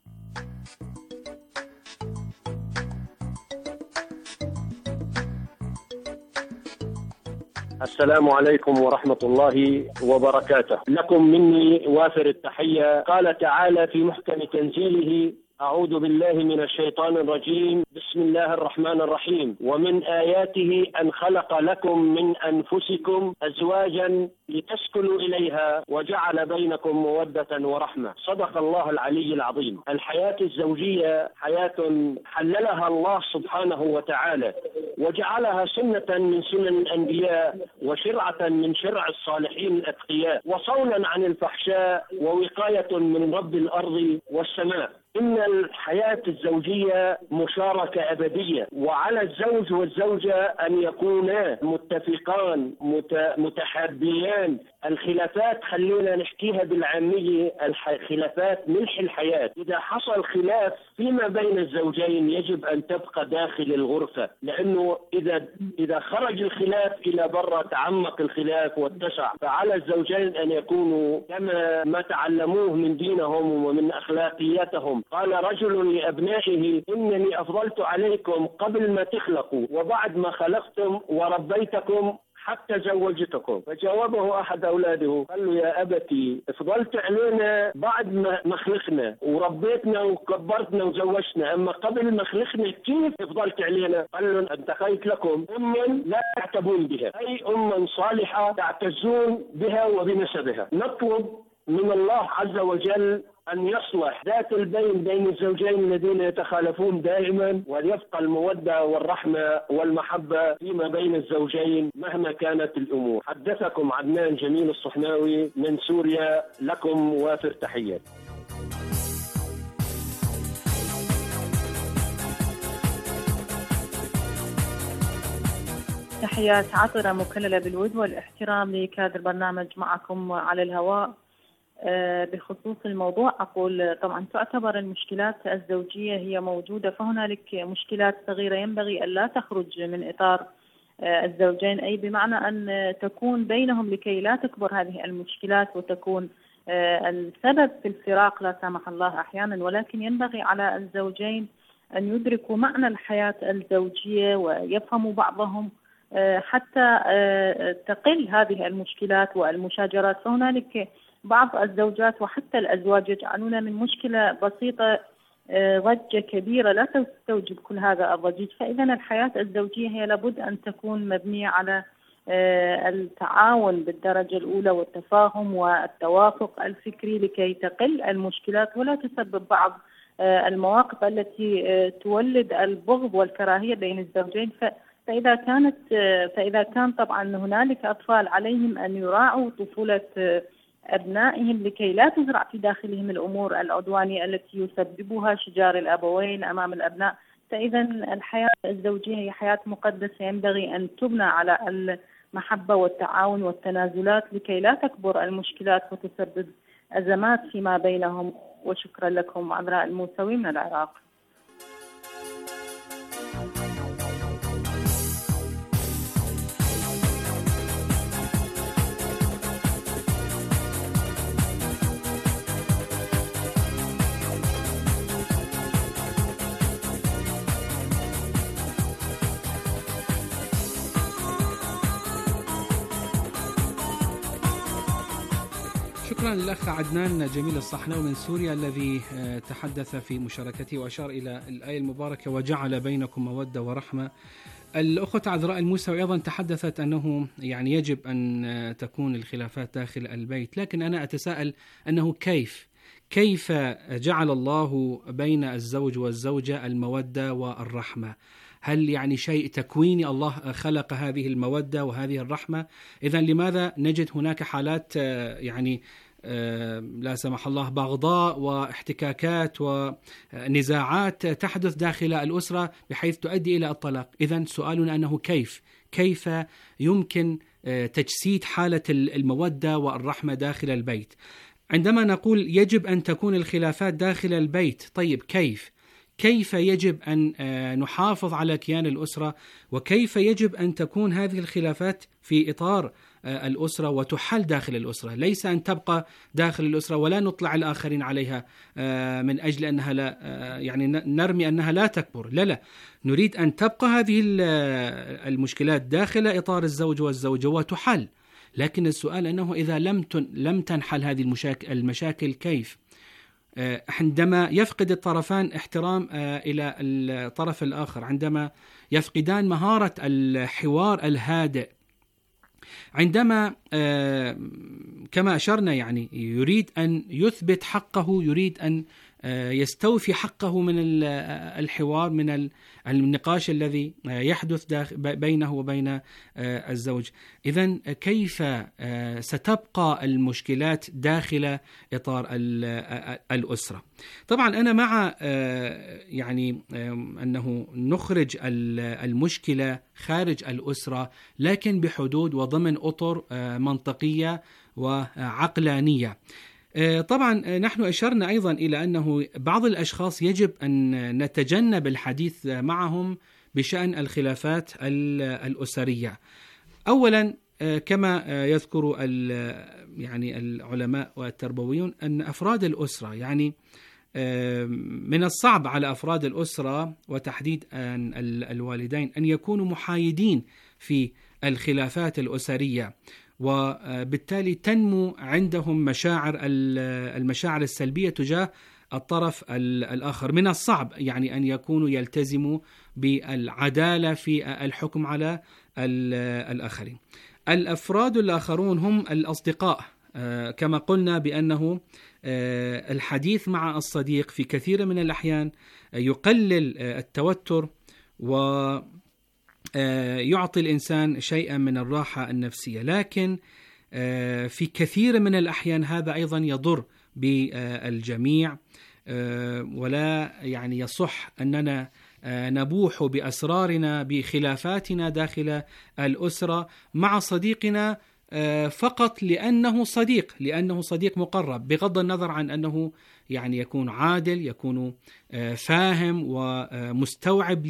السلام عليكم ورحمة الله وبركاته. لكم مني وافر التحية. قال تعالى في محكم تنزيله: أعوذ بالله من الشيطان الرجيم، بسم الله الرحمن الرحيم: ومن آياته أن خلق لكم من أنفسكم أزواجا لتسكنوا إليها وجعل بينكم مودة ورحمة. صدق الله العلي العظيم. الحياة الزوجية حياة حللها الله سبحانه وتعالى وجعلها سنة من سنن الأنبياء وشرعة من شرع الصالحين الأتقياء، وصونا عن الفحشاء ووقاية من رب الأرض والسماء. إن الحياة الزوجية مشاركة أبدية، وعلى الزوج والزوجة أن يكونا متفقان متحابيان. الخلافات خلينا نحكيها بالعامية، خلافات ملح الحياة. إذا حصل خلاف فيما بين الزوجين يجب أن تبقى داخل الغرفة، لأنه إذا خرج الخلاف إلى برا تعمق الخلاف واتسع. فعلى الزوجين أن يكونوا كما ما تعلموه من دينهم ومن أخلاقياتهم. قال رجل لأبنائه: إنني أفضلت عليكم قبل ما تخلقوا وبعد ما خلقتم وربيتكم حتى زوجتكم. فجاوبه أحد أولاده قال له: يا أبتي، افضلت علينا بعد ما خلقنا وربيتنا وكبرتنا وزوجتنا، أما قبل ما خلقنا كيف افضلت علينا؟ قال له: انتقيت لكم أما لا تعتبون بها، أي أما صالحة تعتزون بها وبنسبها. نطلب من الله عز وجل أن يصلح ذات البين بين الزوجين الذين يتخالفون دائما، وليبقى المودة والرحمة والمحبة فيما بين الزوجين مهما كانت الأمور. حدثكم عدنان جميل الصحناوي من سوريا، لكم وافر تحيات. تحيات عطرة مكللة بالود والاحترام لكادر برنامج معكم على الهواء. بخصوص الموضوع أقول طبعا تعتبر المشكلات الزوجية هي موجودة، فهنالك مشكلات صغيرة ينبغي أن لا تخرج من إطار الزوجين، أي بمعنى أن تكون بينهم لكي لا تكبر هذه المشكلات وتكون السبب في الفراق لا سمح الله أحيانا. ولكن ينبغي على الزوجين أن يدركوا معنى الحياة الزوجية ويفهموا بعضهم حتى تقل هذه المشكلات والمشاجرات. فهنالك بعض الزوجات وحتى الأزواج يجعلون من مشكلة بسيطة ضجة كبيرة لا تستوجب كل هذا الضجيج. فإذا الحياة الزوجية هي لابد أن تكون مبنية على التعاون بالدرجة الأولى والتفاهم والتوافق الفكري لكي تقل المشكلات ولا تسبب بعض المواقف التي تولد البغض والكراهية بين الزوجين. فإذا كان طبعا هنالك أطفال عليهم أن يراعوا طفولة أبنائهم لكي لا تزرع في داخلهم الأمور العدوانية التي يسببها شجار الأبوين أمام الأبناء. فإذا الحياة الزوجية هي حياة مقدسة ينبغي أن تبنى على المحبة والتعاون والتنازلات لكي لا تكبر المشكلات وتسبب أزمات فيما بينهم. وشكرا لكم. عذراء الموسوي من العراق. شكرا للأخ عدنان جميل الصحناوي من سوريا الذي تحدث في مشاركته وأشار إلى الآية المباركة وجعل بينكم مودة ورحمة. الأخوة عذراء الموسوي أيضا تحدثت أنه يعني يجب أن تكون الخلافات داخل البيت، لكن أنا أتساءل أنه كيف جعل الله بين الزوج والزوجة المودة والرحمة؟ هل يعني شيء تكويني الله خلق هذه المودة وهذه الرحمة؟ إذن لماذا نجد هناك حالات يعني لا سمح الله بغضاء واحتكاكات ونزاعات تحدث داخل الأسرة بحيث تؤدي إلى الطلاق؟ إذن سؤالنا أنه كيف يمكن تجسيد حالة المودة والرحمة داخل البيت؟ عندما نقول يجب أن تكون الخلافات داخل البيت، طيب كيف يجب أن نحافظ على كيان الأسرة، وكيف يجب أن تكون هذه الخلافات في إطار الأسرة وتحل داخل الأسرة، ليس أن تبقى داخل الأسرة ولا نطلع الآخرين عليها من أجل أنها لا يعني نرمي أنها لا تكبر. لا، نريد أن تبقى هذه المشكلات داخل إطار الزوج والزوجة وتحل. لكن السؤال أنه إذا لم تنحل هذه المشاكل كيف؟ عندما يفقد الطرفان احترام إلى الطرف الآخر، عندما يفقدان مهارة الحوار الهادئ، عندما كما أشرنا يعني يريد أن يثبت حقه، يريد أن يستوفي حقه من الحوار، من النقاش الذي يحدث بينه وبين الزوج. إذن كيف ستبقى المشكلات داخل إطار الأسرة؟ طبعا أنا مع يعني أنه نخرج المشكلة خارج الأسرة، لكن بحدود وضمن أطر منطقية وعقلانية. طبعا نحن أشرنا أيضا إلى أنه بعض الأشخاص يجب أن نتجنب الحديث معهم بشأن الخلافات الأسرية. أولا كما يذكر يعني العلماء والتربويون أن أفراد الأسرة يعني من الصعب على أفراد الأسرة وتحديد الوالدين أن يكونوا محايدين في الخلافات الأسرية، وبالتالي تنمو عندهم المشاعر السلبية تجاه الطرف الآخر. من الصعب يعني أن يكونوا يلتزموا بالعدالة في الحكم على الآخرين. الأفراد الآخرون هم الأصدقاء، كما قلنا بأنه الحديث مع الصديق في كثير من الأحيان يقلل التوتر ويعطي الإنسان شيئا من الراحة النفسية، لكن في كثير من الأحيان هذا أيضا يضر بالجميع، ولا يعني يصح أننا نبوح بأسرارنا بخلافاتنا داخل الأسرة مع صديقنا فقط لأنه صديق مقرب، بغض النظر عن أنه يعني يكون عادل، يكون فاهم ومستوعب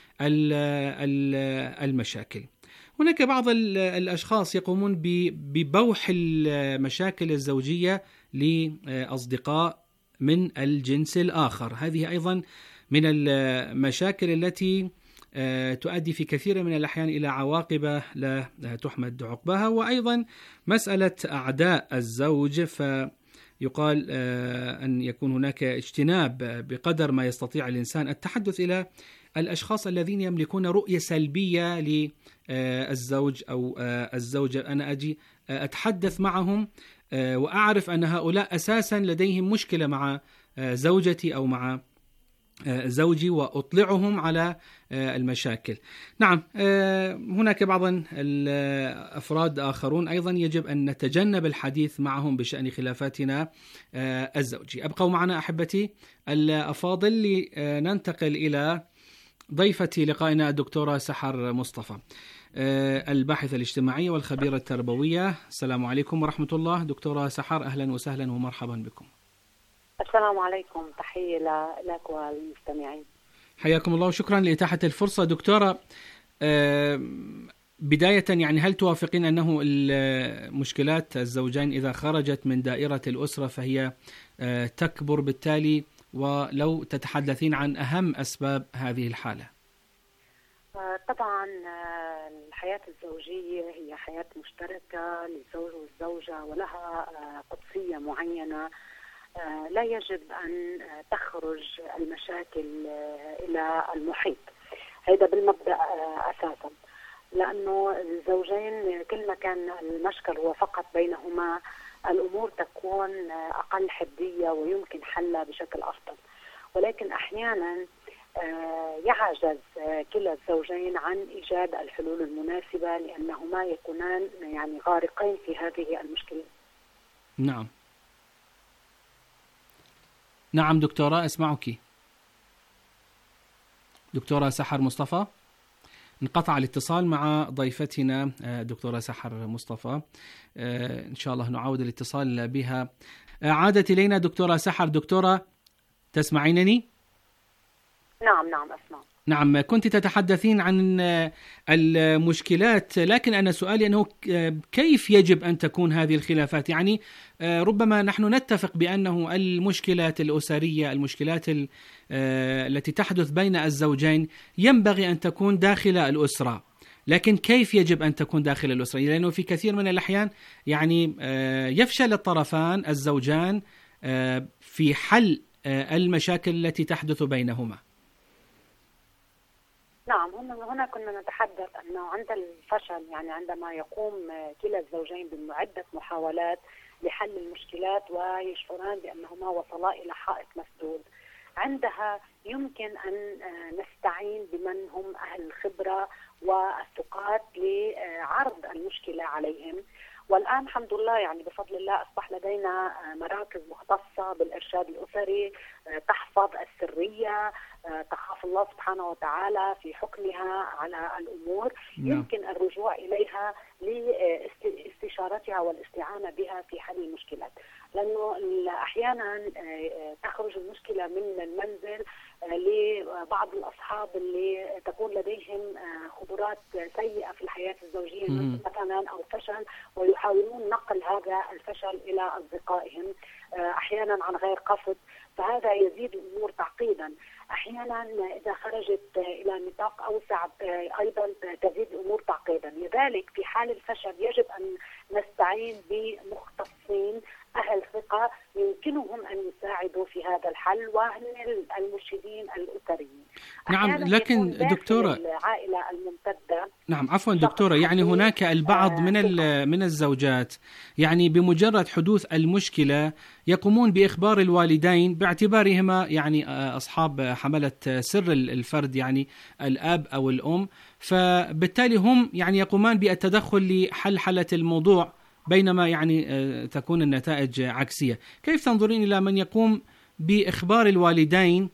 للمشاكل. هناك بعض الأشخاص يقومون ببوح المشاكل الزوجية لأصدقاء من الجنس الآخر. هذه أيضا من المشاكل التي تؤدي في كثير من الأحيان إلى عواقب لا تحمد عقباها. وأيضا مسألة أعداء الزوج، فيقال أن يكون هناك اجتناب بقدر ما يستطيع الإنسان التحدث إلى الأشخاص الذين يملكون رؤية سلبية للزوج أو الزوجة. أنا أجي أتحدث معهم وأعرف أن هؤلاء أساسا لديهم مشكلة مع زوجتي أو مع زوجي وأطلعهم على المشاكل. نعم، هناك بعض الأفراد آخرون أيضا يجب أن نتجنب الحديث معهم بشأن خلافاتنا الزوجية. أبقوا معنا أحبتي الأفاضل لننتقل إلى ضيفتي لقائنا الدكتورة سحر مصطفى، الباحثة الاجتماعية والخبيرة التربوية. السلام عليكم ورحمة الله دكتورة سحر، أهلا وسهلا ومرحبا بكم. السلام عليكم، تحية لك والمستمعين. حياكم الله وشكرا لإتاحة الفرصة. دكتورة، بداية يعني هل توافقين أنه المشكلات الزوجين إذا خرجت من دائرة الأسرة فهي تكبر بالتالي، ولو تتحدثين عن أهم أسباب هذه الحالة؟ طبعا الحياة الزوجية هي حياة مشتركة للزوج والزوجة، ولها قدسية معينة. لا يجب أن تخرج المشاكل إلى المحيط، هذا بالمبدأ أساسا، لأنه الزوجين كل ما كان المشكل هو فقط بينهما الأمور تكون أقل حدية ويمكن حلها بشكل أفضل. ولكن أحيانا يعجز كلا الزوجين عن إيجاد الحلول المناسبة لأنهما يكونان يعني غارقين في هذه المشكلة. نعم دكتورة، أسمعك. دكتورة سحر مصطفى. انقطع الاتصال مع ضيفتنا دكتورة سحر مصطفى، إن شاء الله نعود الاتصال بها. عادت إلينا دكتورة سحر. دكتورة تسمعينني؟ نعم أسمع. نعم، كنت تتحدثين عن المشكلات، لكن أنا سؤالي أنه كيف يجب أن تكون هذه الخلافات؟ يعني ربما نحن نتفق بأنه المشكلات الأسرية، المشكلات التي تحدث بين الزوجين ينبغي أن تكون داخل الأسرة، لكن كيف يجب أن تكون داخل الأسرة؟ لأنه في كثير من الأحيان يعني يفشل الطرفان الزوجان في حل المشاكل التي تحدث بينهما. نعم، هنا كنا نتحدث أنه عند الفشل، يعني عندما يقوم كلا الزوجين بعدة محاولات لحل المشكلات ويشعران بأنهما وصلا إلى حائط مسدود، عندها يمكن أن نستعين بمن هم أهل الخبرة والثقات لعرض المشكلة عليهم. والآن الحمد لله يعني بفضل الله أصبح لدينا مراكز مختصة بالإرشاد الأسري تحفظ السرية، تخاف الله سبحانه وتعالى في حكمها على الأمور. يمكن الرجوع إليها لاستشارتها والاستعانة بها في حل المشكلات، لأنه أحيانا تخرج المشكلة من المنزل لبعض الأصحاب اللي تكون لديهم خبرات سيئة في الحياة الزوجية مثلا أو فشل، ويحاولون نقل هذا الفشل إلى أصدقائهم أحيانا عن غير قصد، فهذا يزيد الأمور تعقيدا. أحيانا إذا خرجت إلى نطاق أوسع أيضا تزيد الأمور تعقيدا. لذلك في حال الفشل يجب أن نستعين بمختصين أهل ثقة يمكنهم أن يساعدوا في هذا الحل، وهم المرشدين الأسريين. نعم، لكن دكتورة العائلة الممتدة. نعم عفوا دكتورة، يعني هناك البعض من الزوجات يعني بمجرد حدوث المشكلة يقومون بإخبار الوالدين باعتبارهما يعني أصحاب حملة سر الفرد، يعني الأب أو الأم، فبالتالي هم يعني يقومان بالتدخل لحل الموضوع، بينما يعني تكون النتائج عكسية. كيف تنظرين إلى من يقوم بإخبار الوالدين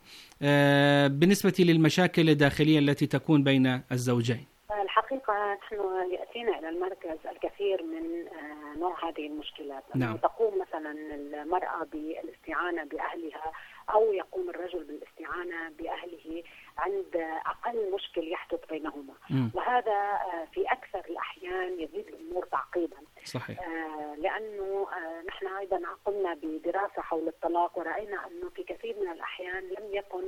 بالنسبة للمشاكل الداخلية التي تكون بين الزوجين؟ الحقيقة نحن يأتينا إلى المركز الكثير من نوع هذه المشكلات. نعم. تقوم مثلا المرأة بالاستعانة بأهلها أو يقوم الرجل بالاستعانة بأهله عند أقل مشكل يحدث بينهما. وهذا في أكثر الأحيان يزيد الأمور تعقيدا. صحيح. لأنه نحن أيضا قمنا بدراسة حول الطلاق ورأينا أنه في كثير من الأحيان لم يكن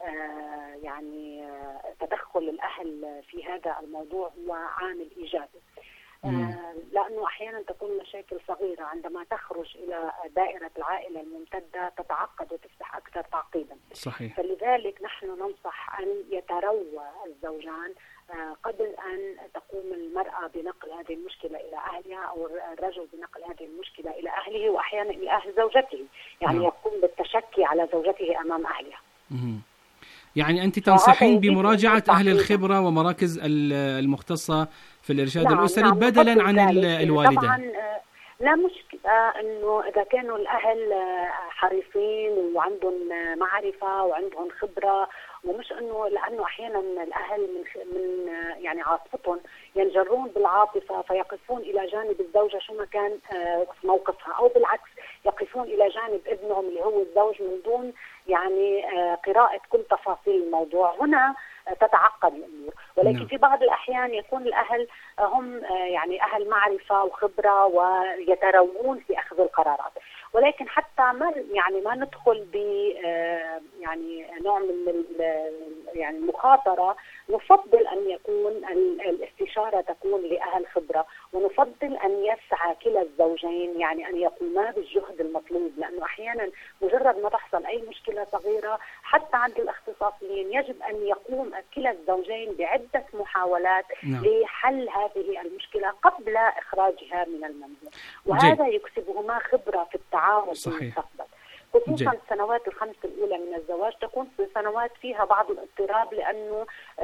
يعني تدخل الأهل في هذا الموضوع هو عامل إيجابي. لأنه أحيانا تكون مشاكل صغيرة عندما تخرج إلى دائرة العائلة الممتدة تتعقد وتفتح أكثر تعقيدا. صحيح. فلذلك نحن ننصح أن يتروى الزوجان قبل أن تقوم المرأة بنقل هذه المشكلة إلى أهلها أو الرجل بنقل هذه المشكلة إلى أهله وأحيانا إلى أهل زوجته، يعني يقوم بالتشكي على زوجته أمام أهلها. يعني أنت تنصحين بمراجعة أهل الخبرة ومراكز المختصة في الإرشاد الأسري بدلا عن الوالدين. طبعا لا مشكلة أنه إذا كانوا الأهل حريصين وعندهم معرفة وعندهم خبرة، ومش أنه لأنه أحيانا الأهل من يعني عاطفتهم ينجرون بالعاطفة فيقفون إلى جانب الزوجة شو ما كان موقفها، أو بالعكس يقفون إلى جانب ابنهم اللي هو الزوج من دون يعني قراءة كل تفاصيل الموضوع. هنا تتعقد الأمور، ولكن في بعض الأحيان يكون الأهل هم يعني أهل معرفة وخبرة ويتروون في أخذ القرارات. ولكن حتى ما ندخل ب يعني نوع من يعني المخاطرة، نفضل أن يكون الاستشارة تكون لأهل خبرة، ونفضل أن يسعى كلا الزوجين يعني أن يقوما بالجهد المطلوب، لأنه أحيانا مجرد ما تحصل أي مشكلة صغيرة حتى عند الاختصاصيين يجب أن يقوم كلا الزوجين بعدة محاولات لحل هذه المشكلة قبل إخراجها من المنزل، وهذا يكسبهما خبرة في التعامل في المستقبل. خصوصا السنوات الخمس الأولى من الزواج تكون سنوات فيها بعض الاضطراب، لأنه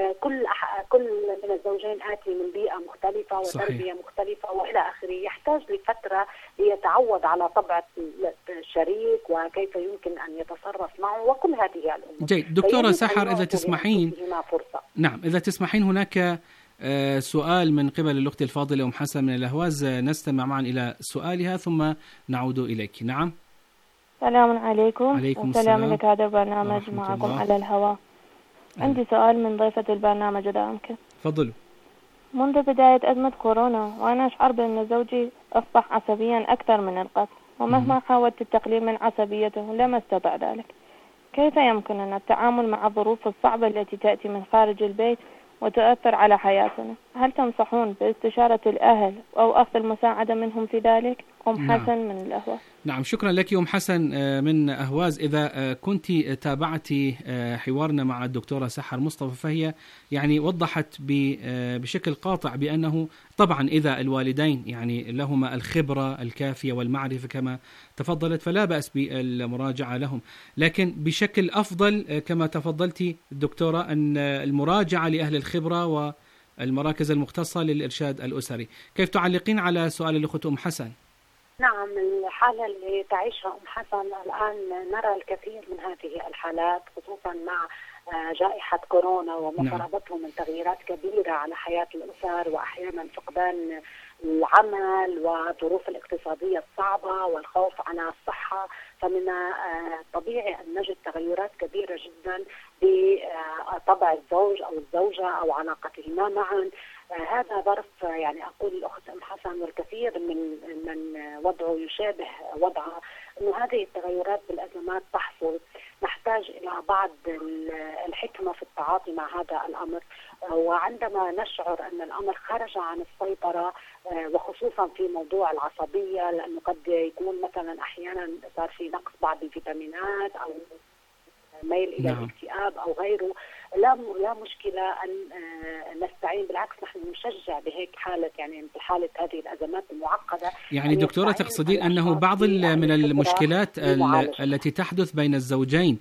كل من الزوجين آتي من بيئة مختلفة وتربية مختلفة وإلى آخره، يحتاج لفترة ليتعود على طبع الشريك وكيف يمكن أن يتصرف معه وكل هذه الأمور. جيد دكتورة سحر، إذا تسمحين نعم إذا تسمحين هناك سؤال من قبل الأخت الفاضلة أم حسن من الأهواز، نستمع معا إلى سؤالها ثم نعود إليك. نعم. السلام عليكم. عليكم السلام لك، هذا البرنامج معكم على الهواء. عندي سؤال من ضيفة البرنامج إذا أمكن. تفضلوا. منذ بداية أزمة كورونا وأنا أشعر بأن زوجي أصبح عصبيا أكثر من القبل، ومهما حاولت التقليل من عصبيته لم أستطع ذلك. كيف يمكننا التعامل مع الظروف الصعبة التي تأتي من خارج البيت وتؤثر على حياتنا؟ هل تنصحون باستشارة الأهل أو أخذ المساعدة منهم في ذلك؟ أم حسن من الأهواز. نعم شكرا لك أم حسن من أهواز. إذا كنت تابعتي حوارنا مع الدكتورة سحر مصطفى، فهي يعني وضحت بشكل قاطع بأنه طبعا إذا الوالدين يعني لهما الخبرة الكافية والمعرفة كما تفضلت فلا بأس بالمراجعة لهم، لكن بشكل أفضل كما تفضلتي الدكتورة أن المراجعة لأهل الخبرة والمراكز المختصة للإرشاد الأسري. كيف تعلقين على سؤال الأخت أم حسن؟ نعم، الحالة اللي تعيشها أم حسن الآن نرى الكثير من هذه الحالات، خصوصا مع جائحة كورونا وما فرضته من تغييرات كبيرة على حياة الأسر، وأحيانا فقدان العمل والظروف الاقتصادية الصعبة والخوف على الصحة، فمن طبيعي أن نجد تغيرات كبيرة جدا بطبع الزوج أو الزوجة أو علاقتهما معا. هذا ظرف يعني أقول الأخت أم حسن والكثير من وضعه يشابه وضعها، أنه هذه التغيرات بالأزمات تحصل، نحتاج إلى بعض الحكمة في التعاطي مع هذا الأمر، وعندما نشعر أن الأمر خرج عن السيطرة وخصوصا في موضوع العصبية، لأنه قد يكون مثلا أحيانا صار في نقص بعض الفيتامينات أو ميل إلى الاكتئاب أو غيره، لا مشكلة أن نستعين، بالعكس نحن نشجع بهيك حالة يعني بحالة هذه الأزمات المعقدة. يعني دكتورة تقصدين أنه بعض من المشكلات التي تحدث بين الزوجين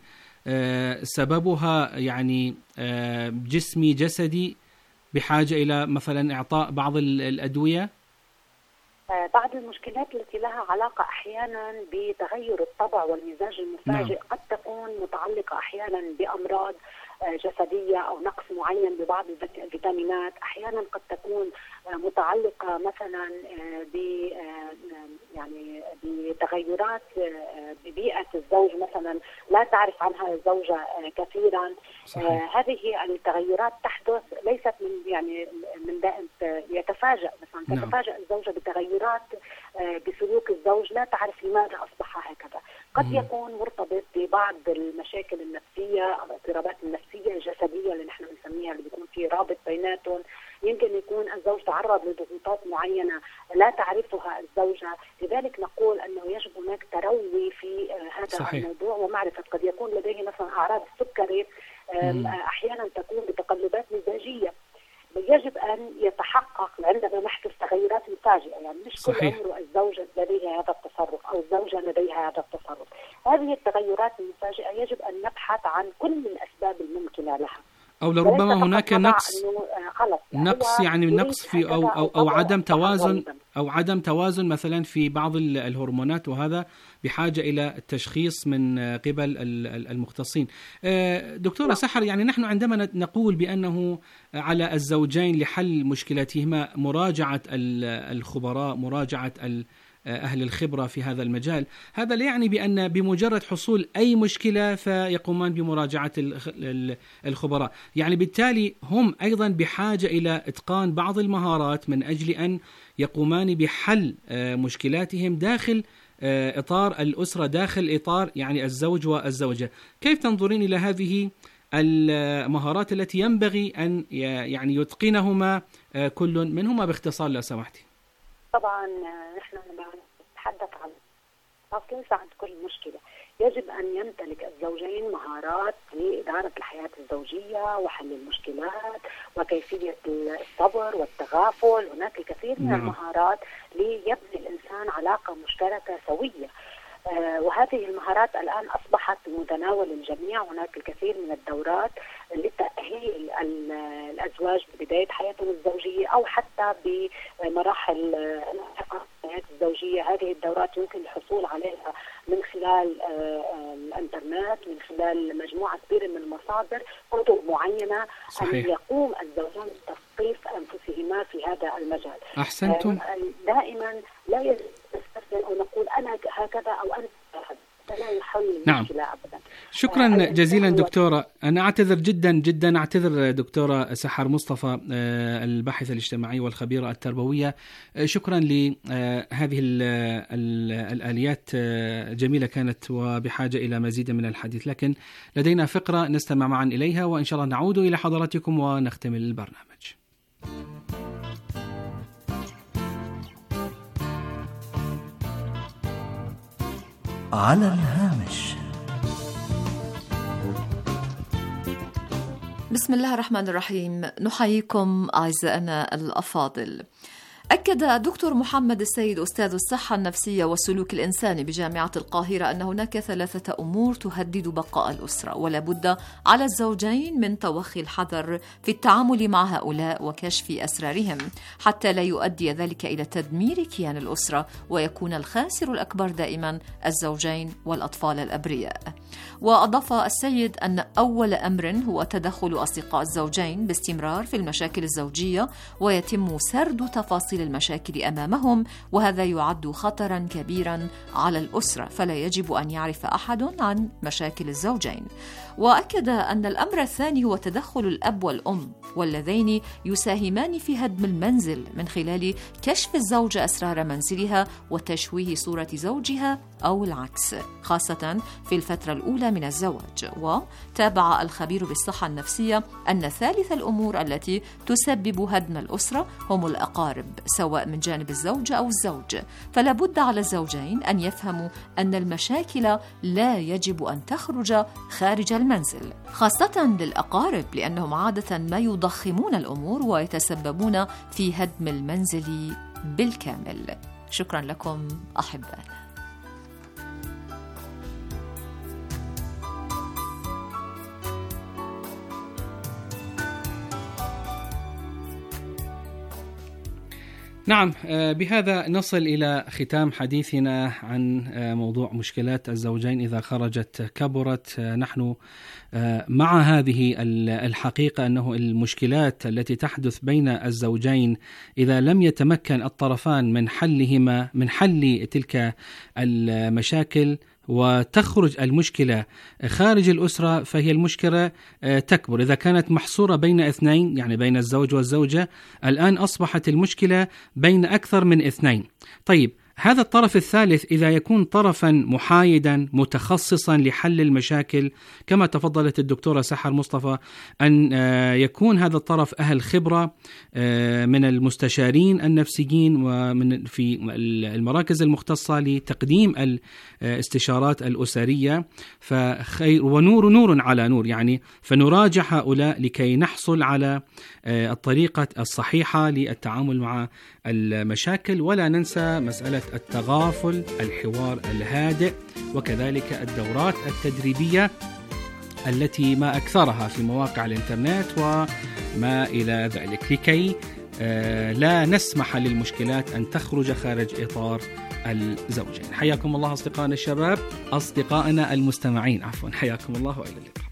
سببها يعني جسمي جسدي بحاجة إلى مثلا إعطاء بعض الأدوية؟ بعض المشكلات التي لها علاقة أحيانا بتغير الطبع والمزاج المفاجئ قد تكون متعلقة أحيانا بأمراض جسدية أو نقص معين ببعض الفيتامينات، أحيانا قد تكون متعلقة مثلا يعني بتغيرات ببيئة الزوج مثلا لا تعرف عنها الزوجة كثيرا. هذه التغيرات تحدث ليست من يعني من دائم يتفاجأ مثلا تتفاجأ الزوجة بتغيرات بسلوك الزوج لا تعرف لماذا أصبح هكذا، قد يكون مرتبط ببعض المشاكل النفسية أو الاضطرابات النفسية الجسدية اللي نحن بنسميها اللي بيكون في رابط بيناتهم. يمكن يكون الزوج تعرض لضغوطات معينة لا تعرفها الزوجة، لذلك نقول أنه يجب هناك تروي في هذا الموضوع ومعرفة. قد يكون لديه مثلا أعراض السكري، أحيانا تكون بتقلبات مزاجية، يجب أن يتحقق عندما نحدث تغيرات مفاجئة، يعني مش كل عمره الزوجة لديها هذا التصرف أو الزوجة لديها هذا التصرف. هذه التغيرات المفاجئة يجب أن نبحث عن كل الأسباب الممكنة لها، أو لربما هناك نقص يعني نقص في أو عدم توازن مثلا في بعض الهرمونات، وهذا بحاجة إلى التشخيص من قبل المختصين. دكتورة سحر، يعني نحن عندما نقول بأنه على الزوجين لحل مشكلاتهما مراجعة الخبراء، مراجعة أهل الخبرة في هذا المجال، هذا لا يعني بأن بمجرد حصول أي مشكلة فيقومان بمراجعة الخبراء، يعني بالتالي هم أيضا بحاجة إلى إتقان بعض المهارات من أجل أن يقومان بحل مشكلاتهم داخل إطار الأسرة داخل إطار يعني الزوج والزوجة. كيف تنظرين إلى هذه المهارات التي ينبغي أن يعني يتقنهما كل منهما باختصار لو سمحتي؟ طبعا نحن نتحدث عن عند كل مشكلة يجب أن يمتلك الزوجين مهارات لإدارة الحياة الزوجية وحل المشكلات وكيفية الصبر والتغافل. هناك الكثير من المهارات ليبني الإنسان علاقة مشتركة سوية، وهذه المهارات الآن أصبحت متناول الجميع. هناك الكثير من الدورات لتأهيل الأزواج ببداية حياتهم الزوجية أو حتى بمراحل الحياة الزوجية. هذه الدورات يمكن الحصول عليها من خلال الإنترنت، من خلال مجموعة كبيرة من المصادر، كتب معينة. صحيح. أن يقوم الزوجان بتثقيف أنفسهما في هذا المجال. أحسنتم. دائما لا يجب أن نقول أنا هكذا أو أنا هكذا، لا يحل المشكلة أبدا. شكرا جزيلا دكتورة. أنا أعتذر جدا أعتذر دكتورة سحر مصطفى الباحثة الاجتماعية والخبيرة التربوية. شكرا لهذه الآليات جميلة كانت وبحاجة إلى مزيد من الحديث، لكن لدينا فقرة نستمع معا إليها وإن شاء الله نعود إلى حضراتكم ونختم البرنامج. على الهامش. بسم الله الرحمن الرحيم. نحييكم أعزائنا الأفاضل. أكد الدكتور محمد السيد أستاذ الصحة النفسية والسلوك الإنساني بجامعة القاهرة أن هناك 3 أمور تهدد بقاء الأسرة، ولا بد على الزوجين من توخي الحذر في التعامل مع هؤلاء وكشف أسرارهم حتى لا يؤدي ذلك إلى تدمير كيان الأسرة ويكون الخاسر الأكبر دائما الزوجين والأطفال الأبرياء. وأضاف السيد أن أول أمر هو تدخل أصدقاء الزوجين باستمرار في المشاكل الزوجية ويتم سرد تفاصيل المشاكل أمامهم، وهذا يعد خطرا كبيرا على الأسرة، فلا يجب أن يعرف أحد عن مشاكل الزوجين. وأكد أن الأمر الثاني هو تدخل الأب والأم، واللذين يساهمان في هدم المنزل من خلال كشف الزوجة أسرار منزلها وتشويه صورة زوجها أو العكس، خاصة في الفترة الأولى من الزواج. وتابع الخبير بالصحة النفسية أن ثالث الأمور التي تسبب هدم الأسرة هم الأقارب، سواء من جانب الزوجة أو الزوج، فلا بد على الزوجين أن يفهموا أن المشاكل لا يجب أن تخرج خارج المنزل، خاصة للأقارب لأنهم عادة ما يضخمون الأمور ويتسببون في هدم المنزل بالكامل. شكرا لكم أحبائنا. نعم، بهذا نصل إلى ختام حديثنا عن موضوع مشكلات الزوجين إذا خرجت كبرت. نحن مع هذه الحقيقة أنه المشكلات التي تحدث بين الزوجين إذا لم يتمكن الطرفان من حل تلك المشاكل وتخرج المشكلة خارج الأسرة فهي المشكلة تكبر. إذا كانت محصورة بين اثنين يعني بين الزوج والزوجة، الآن أصبحت المشكلة بين أكثر من اثنين. طيب، هذا الطرف الثالث إذا يكون طرفا محايدا متخصصا لحل المشاكل كما تفضلت الدكتورة سحر مصطفى، أن يكون هذا الطرف أهل خبرة من المستشارين النفسيين ومن في المراكز المختصة لتقديم الاستشارات الأسرية، فخير ونور على نور، يعني فنراجع هؤلاء لكي نحصل على الطريقة الصحيحة للتعامل مع المشاكل. ولا ننسى مسألة التغافل، الحوار الهادئ، وكذلك الدورات التدريبية التي ما أكثرها في مواقع الإنترنت وما إلى ذلك، لكي لا نسمح للمشكلات أن تخرج خارج إطار الزوجين. حياكم الله أصدقائنا الشباب، أصدقائنا المستمعين عفوا، حياكم الله وإلى اللقاء.